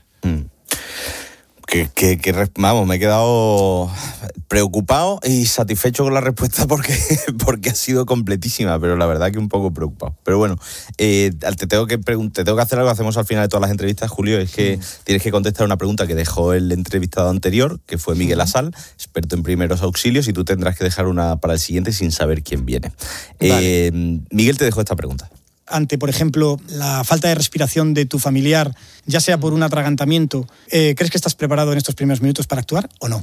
Vamos, me he quedado preocupado y satisfecho con la respuesta porque ha sido completísima, pero la verdad que un poco preocupado. Pero bueno, te tengo que hacer algo, hacemos al final de todas las entrevistas, Julio, es que tienes que contestar una pregunta que dejó el entrevistado anterior, que fue Miguel Asal, experto en primeros auxilios, y tú tendrás que dejar una para el siguiente sin saber quién viene. Vale. Miguel te dejó esta pregunta. Ante, por ejemplo, la falta de respiración de tu familiar, ya sea por un atragantamiento, ¿crees que estás preparado en estos primeros minutos para actuar o no?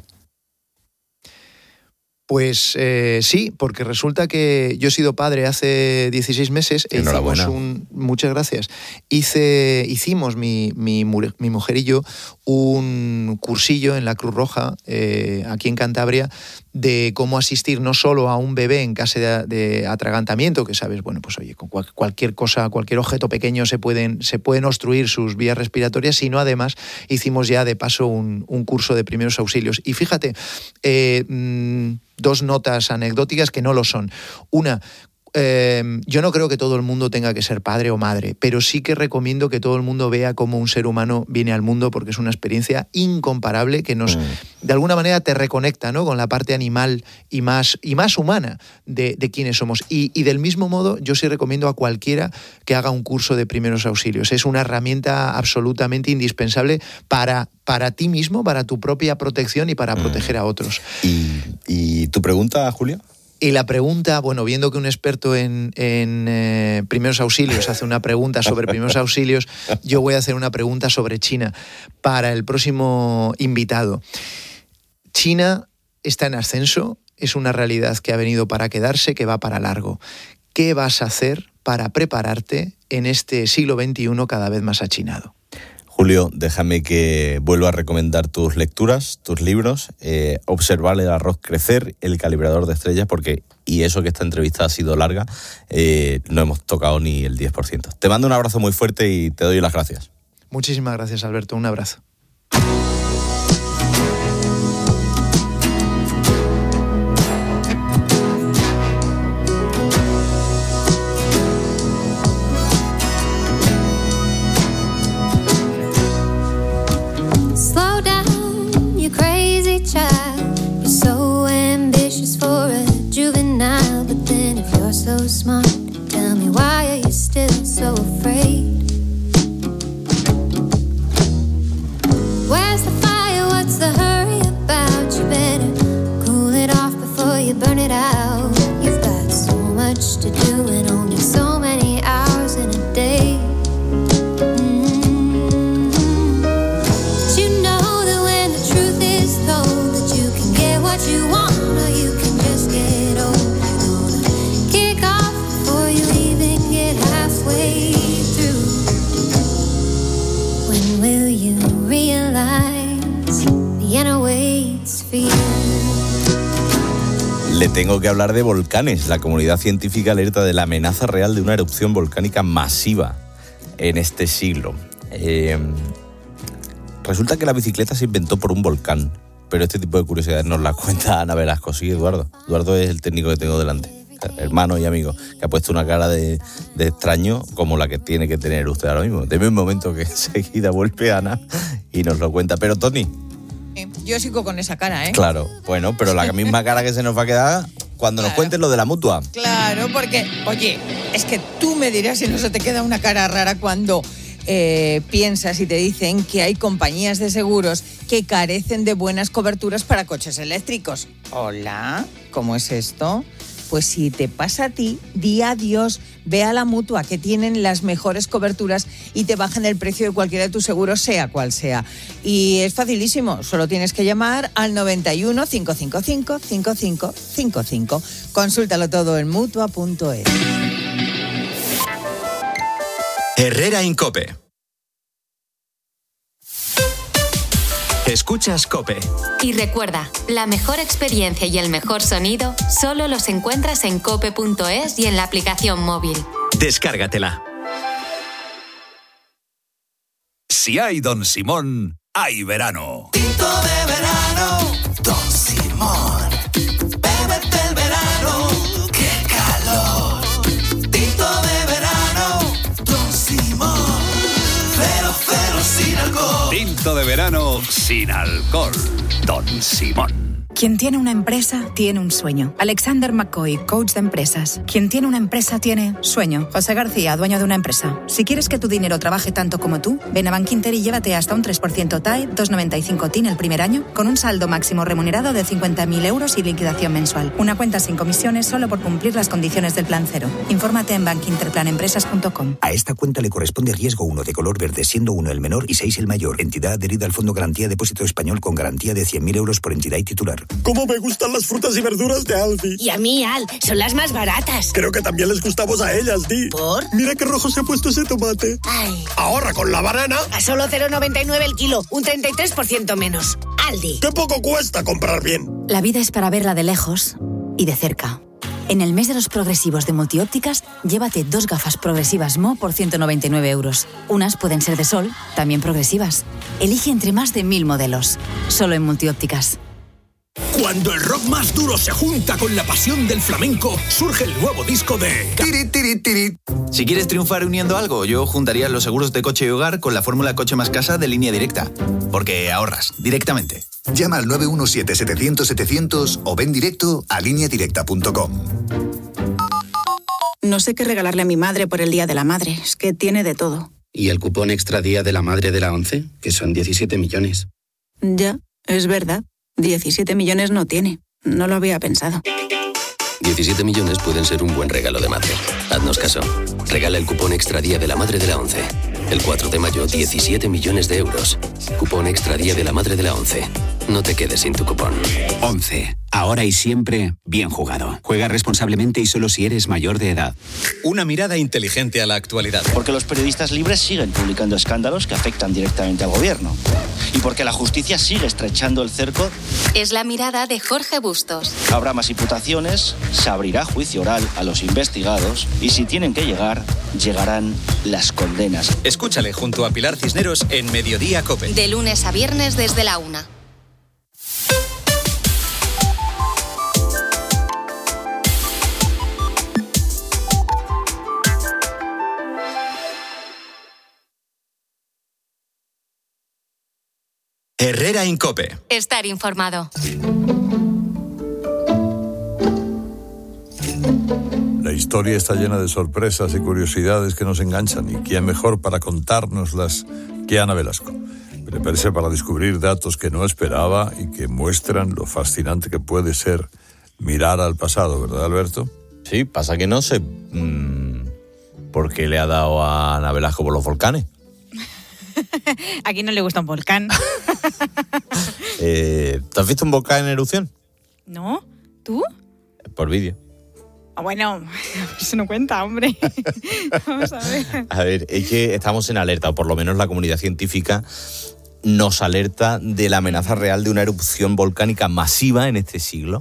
Pues sí, porque resulta que yo he sido padre hace 16 meses. Enhorabuena. Muchas gracias. Hicimos mi mujer y yo un cursillo en la Cruz Roja, aquí en Cantabria, de cómo asistir no solo a un bebé en caso de atragantamiento, que sabes, bueno, pues oye, con cualquier cosa, cualquier objeto pequeño se pueden obstruir sus vías respiratorias, sino además hicimos ya de paso un curso de primeros auxilios. Y fíjate, 2 notas anecdóticas que no lo son. Una, yo no creo que todo el mundo tenga que ser padre o madre, pero sí que recomiendo que todo el mundo vea cómo un ser humano viene al mundo, porque es una experiencia incomparable que nos, de alguna manera, te reconecta, ¿no?, con la parte animal y más humana de quienes somos. Y del mismo modo, yo sí recomiendo a cualquiera que haga un curso de primeros auxilios. Es una herramienta absolutamente indispensable para ti mismo, para tu propia protección y para proteger a otros. ¿Y tu pregunta, Julio? Y la pregunta, bueno, viendo que un experto en primeros auxilios hace una pregunta sobre primeros auxilios, yo voy a hacer una pregunta sobre China para el próximo invitado. China está en ascenso, es una realidad que ha venido para quedarse, que va para largo. qué vas a hacer para prepararte en este siglo XXI cada vez más achinado. Julio, déjame que vuelva a recomendar tus lecturas, tus libros, Observar el arroz crecer, El calibrador de estrellas, porque, y eso que esta entrevista ha sido larga, no hemos tocado ni el 10%. Te mando un abrazo muy fuerte y te doy las gracias. Muchísimas gracias, Alberto. Un abrazo. So smart, tell me why are you still so afraid? Where's the fire, what's the hurry about? You better cool it off before you burn it out. You've got so much to do and only so many hours in a day. But you know that when the truth is told, that you can get what you want or you can just get old. Will you realize Vienna waits for you? Le tengo que hablar de volcanes. La comunidad científica alerta de la amenaza real de una erupción volcánica masiva en este siglo. Resulta que la bicicleta se inventó por un volcán, pero este tipo de curiosidades nos las cuenta Ana Velasco. Sí, Eduardo. Eduardo es el técnico que tengo delante, hermano y amigo, que ha puesto una cara de extraño como la que tiene que tener usted ahora mismo. Deme un momento que enseguida vuelve Ana y nos lo cuenta. Pero Tony... Yo sigo con esa cara, ¿eh? Claro, bueno, pero la misma cara que se nos va a quedar cuando nos cuentes lo de la mutua. Claro, porque, oye, es que tú me dirás si no se te queda una cara rara cuando piensas y te dicen que hay compañías de seguros que carecen de buenas coberturas para coches eléctricos. Hola, ¿cómo es esto? Pues si te pasa a ti, di adiós, ve a la Mutua, que tienen las mejores coberturas y te bajan el precio de cualquiera de tus seguros, sea cual sea. Y es facilísimo, solo tienes que llamar al 91 555 5555. Consúltalo todo en Mutua.es. Herrera en COPE. Escuchas COPE. Y recuerda, la mejor experiencia y el mejor sonido solo los encuentras en cope.es y en la aplicación móvil. Descárgatela. Si hay Don Simón, hay verano. Tinto de verano, Don Simón. Bébete el verano, qué calor. Tinto de verano, Don Simón. 0,0 sin alcohol. Tinto de verano sin alcohol. Don Simón. Quien tiene una empresa, tiene un sueño. Alexander McCoy, coach de empresas. Quien tiene una empresa, tiene sueño. José García, dueño de una empresa. Si quieres que tu dinero trabaje tanto como tú, ven a Bankinter y llévate hasta un 3% TAE, 2,95 TIN el primer año, con un saldo máximo remunerado de 50.000 euros y liquidación mensual. Una cuenta sin comisiones solo por cumplir las condiciones del plan cero. Infórmate en bankinterplanempresas.com. A esta cuenta le corresponde riesgo 1 de color verde, siendo 1 el menor y 6 el mayor. Entidad adherida al Fondo Garantía Depósito Español con garantía de 100.000 euros por entidad y titular. ¿Cómo me gustan las frutas y verduras de Aldi? Y a mí, Al, son las más baratas. Creo que también les gustamos a ellas, Di. ¿Por? Mira qué rojo se ha puesto ese tomate. Ay. Ahorra con la banana. A solo 0,99 el kilo, un 33% menos. Aldi. ¡Qué poco cuesta comprar bien! La vida es para verla de lejos y de cerca. En el mes de los progresivos de Multiópticas, llévate 2 gafas progresivas Mo por 199 euros. Unas pueden ser de sol, también progresivas. Elige entre más de 1000 modelos. Solo en Multiópticas. Cuando el rock más duro se junta con la pasión del flamenco, surge el nuevo disco de... Tirit, tirit, tirit. Si quieres triunfar uniendo algo, yo juntaría los seguros de coche y hogar con la fórmula Coche más Casa de Línea Directa. Porque ahorras directamente. Llama al 917-700-700 o ven directo a lineadirecta.com. No sé qué regalarle a mi madre por el Día de la Madre. Es que tiene de todo. ¿Y el cupón extra Día de la Madre de la ONCE? Que son 17 millones. Ya, es verdad. 17 millones no tiene. No lo había pensado. 17 millones pueden ser un buen regalo de madre. Haznos caso. Regala el cupón extra Día de la Madre de la ONCE. El 4 de mayo, 17 millones de euros. Cupón extra Día de la Madre de la ONCE. No te quedes sin tu cupón. ONCE. Ahora y siempre, bien jugado. Juega responsablemente y solo si eres mayor de edad. Una mirada inteligente a la actualidad. Porque los periodistas libres siguen publicando escándalos que afectan directamente al gobierno. Y porque la justicia sigue estrechando el cerco. Es la mirada de Jorge Bustos. Habrá más imputaciones, se abrirá juicio oral a los investigados y si tienen que llegar, llegarán las condenas. Escúchale junto a Pilar Cisneros en Mediodía COPE. De lunes a viernes desde la 1. Herrera en COPE. Estar informado. La historia está llena de sorpresas y curiosidades que nos enganchan. ¿Y quién mejor para contárnoslas que Ana Velasco? Prepárese para descubrir datos que no esperaba y que muestran lo fascinante que puede ser mirar al pasado, ¿verdad, Alberto? Sí, pasa que no sé por qué le ha dado a Ana Velasco por los volcanes. ¿A quién no le gusta un volcán? ¿Tú has visto un volcán en erupción? ¿No? ¿Tú? Por vídeo. Bueno, eso no cuenta, hombre. Vamos a ver. A ver, es que estamos en alerta, o por lo menos la comunidad científica nos alerta de la amenaza real de una erupción volcánica masiva en este siglo,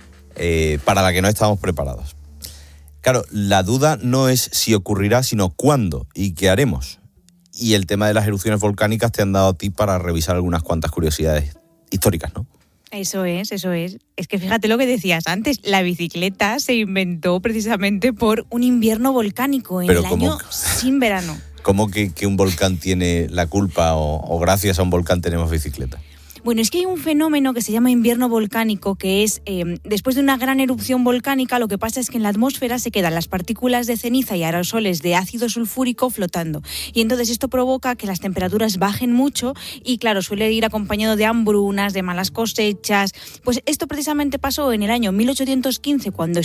para la que no estamos preparados. Claro, la duda no es si ocurrirá, sino cuándo y qué haremos. Y el tema de las erupciones volcánicas te han dado a ti para revisar algunas cuantas curiosidades históricas, ¿no? Eso es. Es que fíjate lo que decías antes, la bicicleta se inventó precisamente por un invierno volcánico en el año sin verano. ¿Cómo que un volcán tiene la culpa o gracias a un volcán tenemos bicicleta? Bueno, es que hay un fenómeno que se llama invierno volcánico, que es después de una gran erupción volcánica, lo que pasa es que en la atmósfera se quedan las partículas de ceniza y aerosoles de ácido sulfúrico flotando. Y entonces esto provoca que las temperaturas bajen mucho y, claro, suele ir acompañado de hambrunas, de malas cosechas. Pues esto precisamente pasó en el año 1815, cuando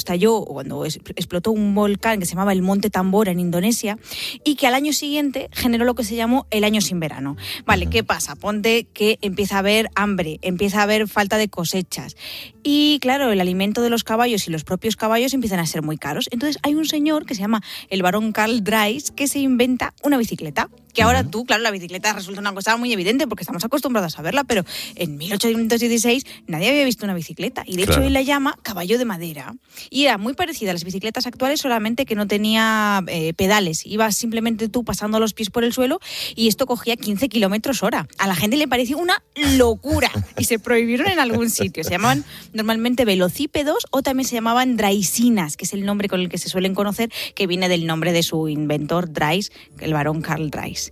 explotó un volcán que se llamaba el Monte Tambora en Indonesia, y que al año siguiente generó lo que se llamó el año sin verano. Vale, ¿qué pasa? Ponte que empieza a haber hambre, empieza a haber falta de cosechas y claro, el alimento de los caballos y los propios caballos empiezan a ser muy caros. Entonces hay un señor que se llama el barón Karl Drais que se inventa una bicicleta, que ahora tú, claro, la bicicleta resulta una cosa muy evidente porque estamos acostumbrados a verla, pero en 1816 nadie había visto una bicicleta y de hecho él la llama caballo de madera y era muy parecida a las bicicletas actuales, solamente que no tenía pedales, ibas simplemente tú pasando los pies por el suelo y esto cogía 15 kilómetros hora. A la gente le pareció una locura y se prohibieron en algún sitio. Se llamaban normalmente velocípedos o también se llamaban draisinas, que es el nombre con el que se suelen conocer, que viene del nombre de su inventor Drais, el barón Karl Drais.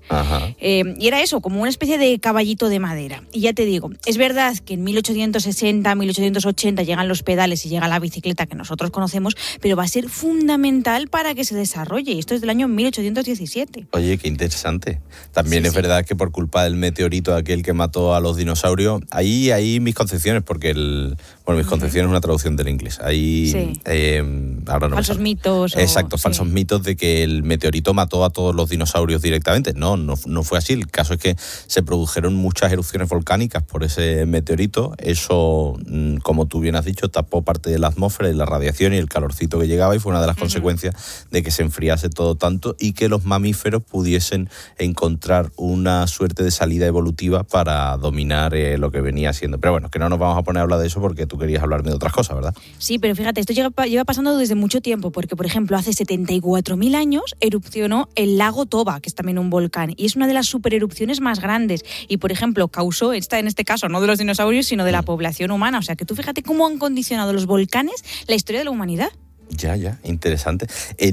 Y era eso, como una especie de caballito de madera. Y ya te digo, es verdad que en 1860, 1880 llegan los pedales y llega la bicicleta que nosotros conocemos, pero va a ser fundamental para que se desarrolle. Y esto es del año 1817. Oye, qué interesante. También es verdad que por culpa del meteorito aquel que mató a los dinosaurios, ahí hay mis concepciones, porque mis concepciones es una traducción del inglés. Ahí ahora no falsos mitos. Exacto, falsos mitos de que el meteorito mató a todos los dinosaurios directamente. No fue así. El caso es que se produjeron muchas erupciones volcánicas por ese meteorito. Eso, como tú bien has dicho, tapó parte de la atmósfera y la radiación y el calorcito que llegaba y fue una de las consecuencias de que se enfriase todo tanto y que los mamíferos pudiesen encontrar una suerte de salida evolutiva para dominar lo que venía siendo. Pero bueno, que no nos vamos a poner a hablar de eso porque tú querías hablarme de otras cosas, ¿verdad? Sí, pero fíjate, esto lleva pasando desde mucho tiempo porque, por ejemplo, hace 74.000 años erupcionó el lago Toba, que es también un volcán, y es una de las supererupciones más grandes y, por ejemplo, causó, en este caso, no de los dinosaurios, sino de la población humana. O sea, que tú fíjate cómo han condicionado los volcanes la historia de la humanidad. Ya, interesante.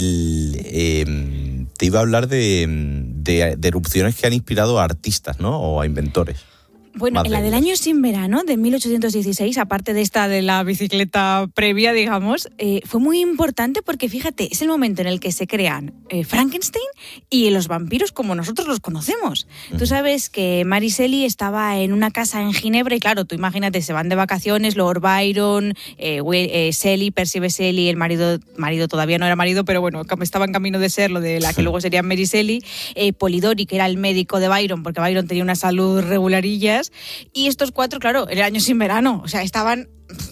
Te iba a hablar de erupciones que han inspirado a artistas, ¿no? O a inventores. Bueno, la del año sin verano, de 1816, aparte de esta de la bicicleta previa, digamos, fue muy importante porque, fíjate, es el momento en el que se crean Frankenstein y los vampiros como nosotros los conocemos. Tú sabes que Mary Shelley estaba en una casa en Ginebra y, claro, tú imagínate, se van de vacaciones, Lord Byron, Shelley, Percy Shelley, el marido todavía no era marido, pero bueno, estaba en camino de serlo, de la que luego sería Mary Shelley, Polidori, que era el médico de Byron, porque Byron tenía una salud regularillas. Y estos cuatro, claro, era año sin verano, o sea, estaban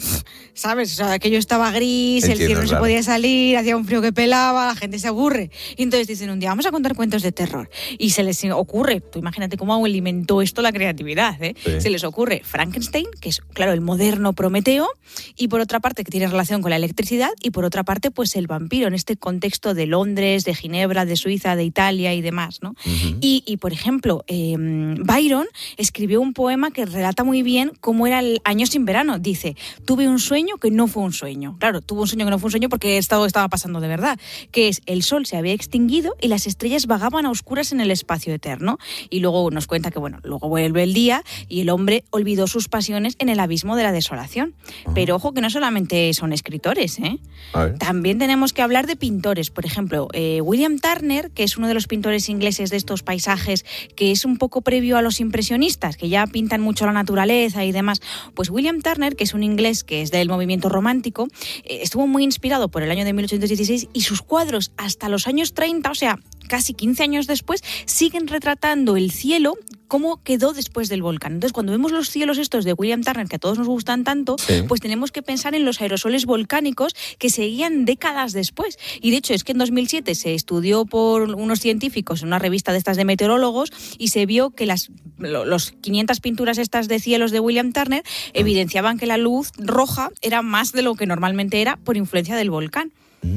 ¿sabes? O sea, aquello estaba gris, Entiendo, el cielo no se claro. podía salir, hacía un frío que pelaba, la gente se aburre. Y entonces dicen un día, vamos a contar cuentos de terror. Y se les ocurre, tú imagínate cómo alimentó esto la creatividad, ¿eh? Sí. Se les ocurre Frankenstein, que es, claro, el moderno Prometeo, y por otra parte que tiene relación con la electricidad, y por otra parte, pues el vampiro, en este contexto de Londres, de Ginebra, de Suiza, de Italia y demás, ¿no? Y por ejemplo, Byron escribió un poema que relata muy bien cómo era el año sin verano. Dice, tuve un sueño que no fue un sueño. Claro, tuvo un sueño que no fue un sueño porque esto estaba pasando de verdad, que es el sol se había extinguido y las estrellas vagaban a oscuras en el espacio eterno. Y luego nos cuenta que, bueno, luego vuelve el día y el hombre olvidó sus pasiones en el abismo de la desolación. Pero ojo que no solamente son escritores, ¿eh? También tenemos que hablar de pintores. Por ejemplo, William Turner, que es uno de los pintores ingleses de estos paisajes, que es un poco previo a los impresionistas, que ya pintan mucho la naturaleza y demás. Pues William Turner, que es un inglés que es del movimiento romántico, estuvo muy inspirado por el año de 1816 y sus cuadros hasta los años 30, o sea, casi 15 años después, siguen retratando el cielo cómo quedó después del volcán. Entonces, cuando vemos los cielos estos de William Turner, que a todos nos gustan tanto, pues tenemos que pensar en los aerosoles volcánicos que seguían décadas después. Y de hecho, es que en 2007 se estudió por unos científicos en una revista de estas de meteorólogos y se vio que los 500 pinturas estas de cielos de William Turner evidenciaban que la luz roja era más de lo que normalmente era por influencia del volcán.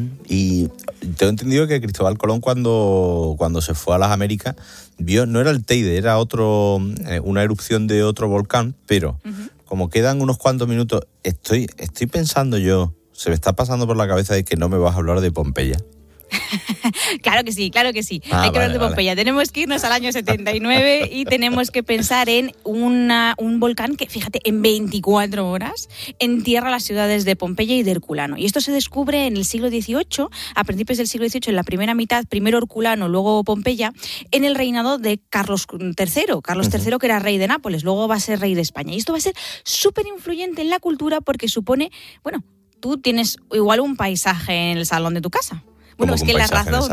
Y tengo entendido que Cristóbal Colón cuando se fue a las Américas vio, no era el Teide, era otro, una erupción de otro volcán, pero como quedan unos cuantos minutos, estoy pensando yo, se me está pasando por la cabeza de que no me vas a hablar de Pompeya. Claro que sí, claro que sí. Hay que hablar de Pompeya. Vale. Tenemos que irnos al año 79 y tenemos que pensar en un volcán que, fíjate, en 24 horas entierra las ciudades de Pompeya y de Herculano. Y esto se descubre en el siglo XVIII, a principios del siglo XVIII, en la primera mitad, primero Herculano, luego Pompeya, en el reinado de Carlos III. Carlos III, que era rey de Nápoles, luego va a ser rey de España. Y esto va a ser súper influyente en la cultura porque supone, bueno, tú tienes igual un paisaje en el salón de tu casa. Bueno, es que la razón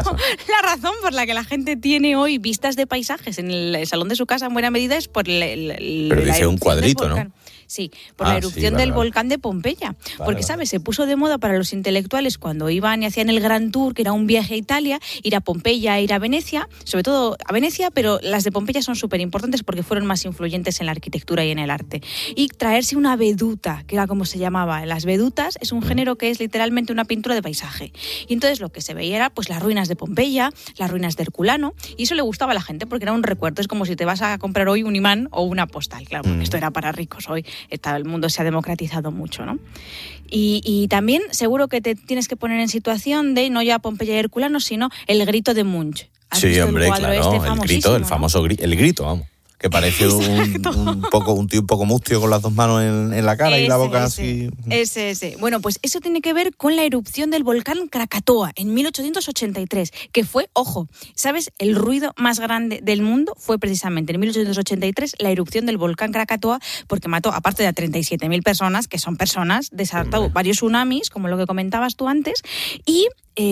por la que la gente tiene hoy vistas de paisajes en el salón de su casa en buena medida es por Pero dice un cuadrito, ¿no? Sí, por la erupción del volcán de Pompeya. Porque, ¿sabes? Se puso de moda para los intelectuales cuando iban y hacían el Gran Tour, que era un viaje a Italia, ir a Pompeya, ir a Venecia, sobre todo a Venecia, pero las de Pompeya son súper importantes porque fueron más influyentes en la arquitectura y en el arte. Y traerse una veduta, que era como se llamaba. Las vedutas es un género que es literalmente una pintura de paisaje. Y entonces lo que se veía era pues las ruinas de Pompeya, las ruinas de Herculano, y eso le gustaba a la gente porque era un recuerdo. Es como si te vas a comprar hoy un imán o una postal. Claro, porque esto era para ricos hoy. El mundo se ha democratizado mucho, ¿no? Y también seguro que te tienes que poner en situación de no ya Pompeya y Herculano, sino el grito de Munch. Sí, hombre, claro, el grito, el famoso el grito, vamos. Que parece un tío un poco mustio con las dos manos en la cara y la boca así. Ese. Bueno, pues eso tiene que ver con la erupción del volcán Krakatoa en 1883, que fue, ojo, ¿sabes? El ruido más grande del mundo fue precisamente en 1883 la erupción del volcán Krakatoa, porque mató, aparte de a 37.000 personas, que son personas, desató varios tsunamis, como lo que comentabas tú antes, y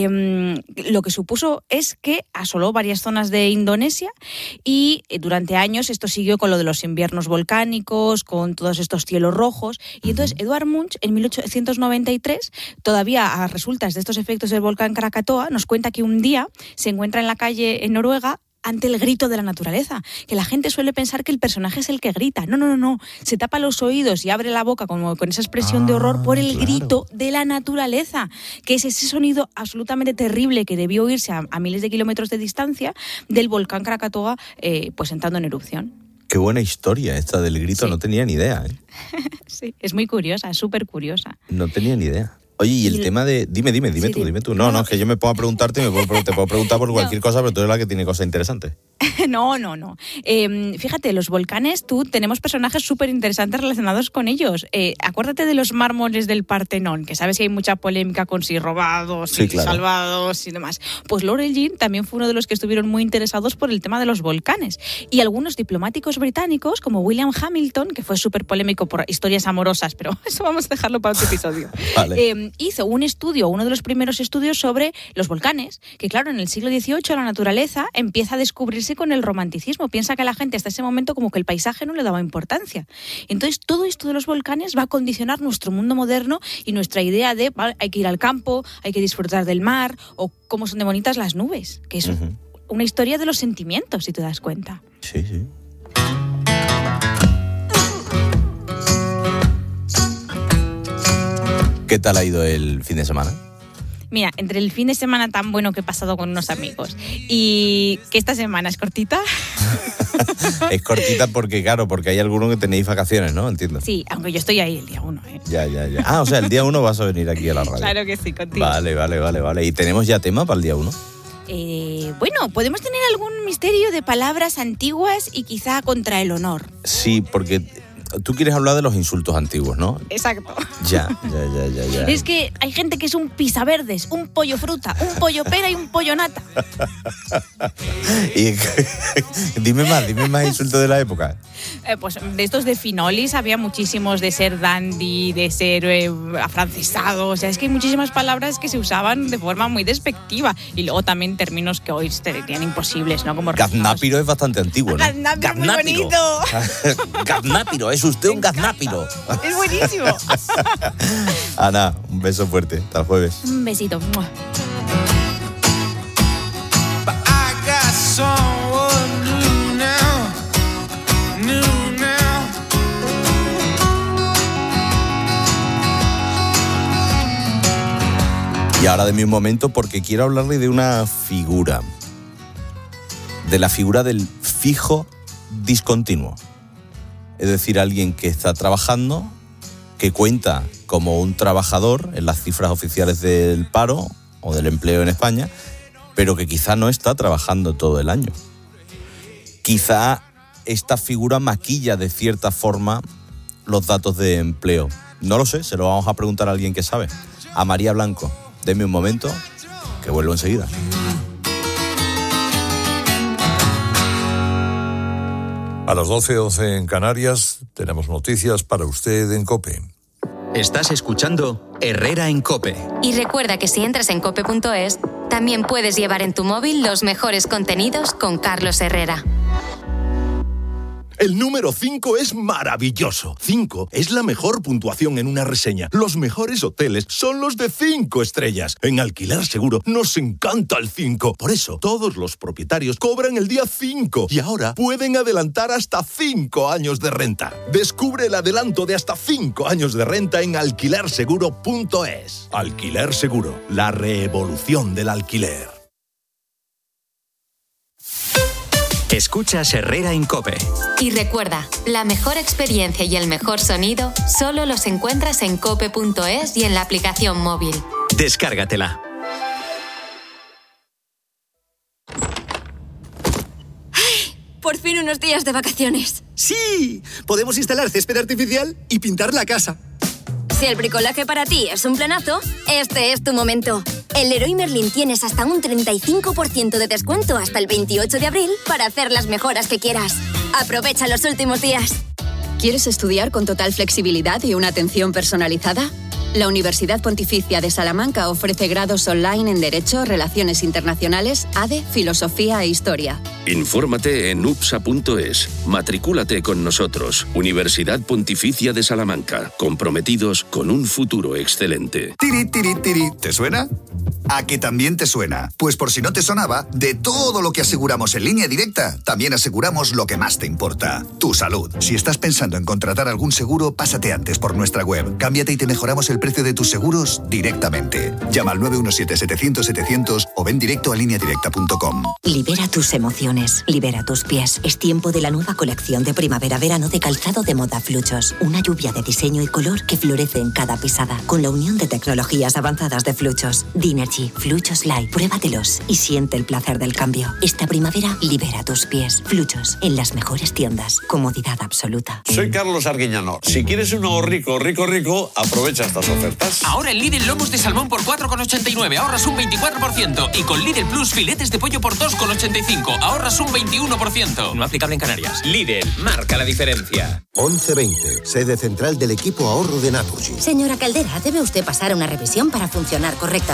lo que supuso es que asoló varias zonas de Indonesia y durante años esto siguió con lo de los inviernos volcánicos, con todos estos cielos rojos. Y entonces Edvard Munch, en 1893, todavía a resultas de estos efectos del volcán Krakatoa, nos cuenta que un día se encuentra en la calle en Noruega ante el grito de la naturaleza, que la gente suele pensar que el personaje es el que grita. No. Se tapa los oídos y abre la boca como con esa expresión de horror por el grito de la naturaleza, que es ese sonido absolutamente terrible que debió oírse a miles de kilómetros de distancia del volcán Krakatoa, pues entrando en erupción. Qué buena historia esta del grito, sí. No tenía ni idea. Sí, es muy curiosa, es súper curiosa. No tenía ni idea. Oye, y el tema de... Dime tú. No, es que yo me pongo a preguntarte, te puedo preguntar por cualquier cosa, pero tú eres la que tiene cosas interesantes. No. Fíjate, los volcanes, tenemos personajes súper interesantes relacionados con ellos. Acuérdate de los mármoles del Partenón, que sabes que hay mucha polémica con si robados, si salvados y demás. Pues Laurel Jean también fue uno de los que estuvieron muy interesados por el tema de los volcanes. Y algunos diplomáticos británicos, como William Hamilton, que fue súper polémico por historias amorosas, pero eso vamos a dejarlo para otro episodio. Vale. Hizo un estudio, uno de los primeros estudios sobre los volcanes, que claro, en el siglo XVIII la naturaleza empieza a descubrirse irse con el romanticismo. Piensa que a la gente hasta ese momento como que el paisaje no le daba importancia. Entonces todo esto de los volcanes va a condicionar nuestro mundo moderno y nuestra idea de hay que ir al campo, hay que disfrutar del mar o cómo son de bonitas las nubes, que es una historia de los sentimientos, si te das cuenta. Sí, sí. ¿Qué tal ha ido el fin de semana? Mira, entre el fin de semana tan bueno que he pasado con unos amigos y que esta semana es cortita. Es cortita porque, claro, porque hay algunos que tenéis vacaciones, ¿no? Entiendo. Sí, aunque yo estoy ahí el día 1. Ya. Ah, o sea, el día 1 vas a venir aquí a la radio. Claro que sí, contigo. Vale. ¿Y tenemos ya tema para el día 1? Bueno, podemos tener algún misterio de palabras antiguas y quizá contra el honor. Sí, porque tú quieres hablar de los insultos antiguos, ¿no? Exacto. Ya. Es que hay gente que es un pisaverdes, un pollo fruta, un pollo pera y un pollo nata. Y dime más insultos de la época. Pues de estos de finolis había muchísimos, de ser dandy, de ser afrancesado. O sea, es que hay muchísimas palabras que se usaban de forma muy despectiva. Y luego también términos que hoy serían imposibles, ¿no? Como gaznápiro es bastante antiguo, ¿no? Gaznápiro, muy bonito. Gaznápiro, es usted un gaznápiro. Es buenísimo. Ana, un beso fuerte. Hasta el jueves. Un besito. Y ahora de un momento porque quiero hablarle de una figura. De la figura del fijo discontinuo. Es decir, alguien que está trabajando, que cuenta como un trabajador en las cifras oficiales del paro o del empleo en España, pero que quizá no está trabajando todo el año. Quizá esta figura maquilla de cierta forma los datos de empleo. No lo sé, se lo vamos a preguntar a alguien que sabe. A María Blanco. Deme un momento, que vuelvo enseguida. A las 12:11 en Canarias tenemos noticias para usted en COPE. Estás escuchando Herrera en COPE. Y recuerda que si entras en cope.es, también puedes llevar en tu móvil los mejores contenidos con Carlos Herrera. El número 5 es maravilloso. 5 es la mejor puntuación en una reseña. Los mejores hoteles son los de 5 estrellas. En Alquiler Seguro nos encanta el 5. Por eso, todos los propietarios cobran el día 5 y ahora pueden adelantar hasta 5 años de renta. Descubre el adelanto de hasta 5 años de renta en alquilerseguro.es. Alquiler Seguro, la revolución del alquiler. Escuchas Herrera en COPE. Y recuerda, la mejor experiencia y el mejor sonido solo los encuentras en cope.es y en la aplicación móvil. Descárgatela. Por fin unos días de vacaciones. ¡Sí! Podemos instalar césped artificial y pintar la casa. Si el bricolaje para ti es un planazo, este es tu momento. En Leroy Merlin tienes hasta un 35% de descuento hasta el 28 de abril para hacer las mejoras que quieras. Aprovecha los últimos días. ¿Quieres estudiar con total flexibilidad y una atención personalizada? La Universidad Pontificia de Salamanca ofrece grados online en Derecho, Relaciones Internacionales, ADE, Filosofía e Historia. Infórmate en upsa.es. Matricúlate con nosotros. Universidad Pontificia de Salamanca. Comprometidos con un futuro excelente. Tiri, tiri, tiri. ¿Te suena? ¿A que también te suena? Pues por si no te sonaba, de todo lo que aseguramos en Línea Directa, también aseguramos lo que más te importa. Tu salud. Si estás pensando en contratar algún seguro, pásate antes por nuestra web. Cámbiate y te mejoramos el precio de tus seguros directamente. Llama al 917-700-700 o ven directo a lineadirecta.com. Libera tus emociones, libera tus pies. Es tiempo de la nueva colección de primavera-verano de calzado de moda Fluchos. Una lluvia de diseño y color que florece en cada pisada. Con la unión de tecnologías avanzadas de Fluchos. Dinergy, Fluchos Light. Pruébatelos y siente el placer del cambio. Esta primavera, libera tus pies. Fluchos, en las mejores tiendas. Comodidad absoluta. Soy Carlos Arguiñano. Si quieres uno rico, aprovecha estas ofertas. Ahora en Lidl lomos de salmón por 4,89, ahorras un 24%. Y con Lidl Plus filetes de pollo por 2,85, ahorras un 21%. No aplicable en Canarias. Lidl, marca la diferencia. 1120, sede central del equipo ahorro de Naturgy. Señora Caldera, debe usted pasar una revisión para funcionar correctamente.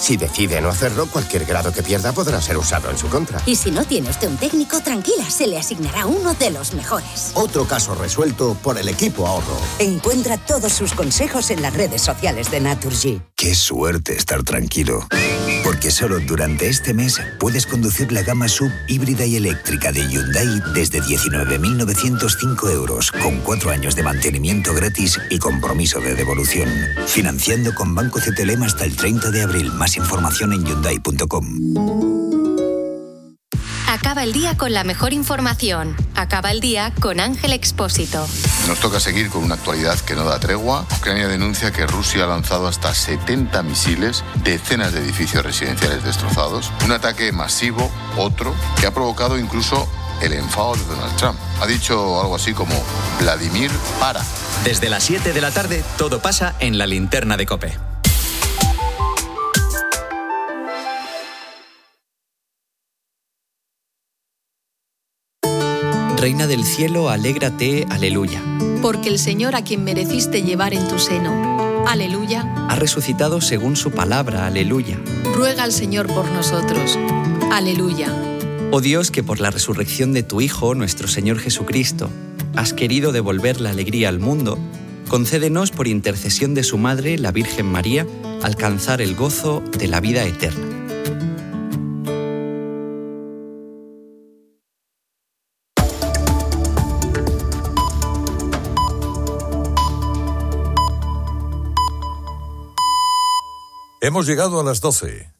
Si decide no hacerlo, cualquier grado que pierda podrá ser usado en su contra. Y si no tiene usted un técnico, tranquila, se le asignará uno de los mejores. Otro caso resuelto por el equipo ahorro. Encuentra todos sus consejos en las redes sociales de Naturgy. Qué suerte estar tranquilo. Porque solo durante este mes puedes conducir la gama SUV híbrida y eléctrica de Hyundai desde 19.905 euros, con 4 años de mantenimiento gratis y compromiso de devolución. Financiando con Banco CTLM hasta el 30 de abril. Más información en Hyundai.com. Acaba el día con la mejor información. Acaba el día con Ángel Expósito. Nos toca seguir con una actualidad que no da tregua. Ucrania denuncia que Rusia ha lanzado hasta 70 misiles, decenas de edificios residenciales destrozados, un ataque masivo, otro, que ha provocado incluso el enfado de Donald Trump. Ha dicho algo así como: Vladimir, para. Desde las 7 de la tarde, todo pasa en la linterna de COPE. Reina del cielo, alégrate, aleluya. Porque el Señor, a quien mereciste llevar en tu seno, aleluya, ha resucitado según su palabra, aleluya. Ruega al Señor por nosotros, aleluya. Oh Dios, que por la resurrección de tu Hijo, nuestro Señor Jesucristo, has querido devolver la alegría al mundo, concédenos por intercesión de su Madre, la Virgen María, alcanzar el gozo de la vida eterna. Hemos llegado a las 12.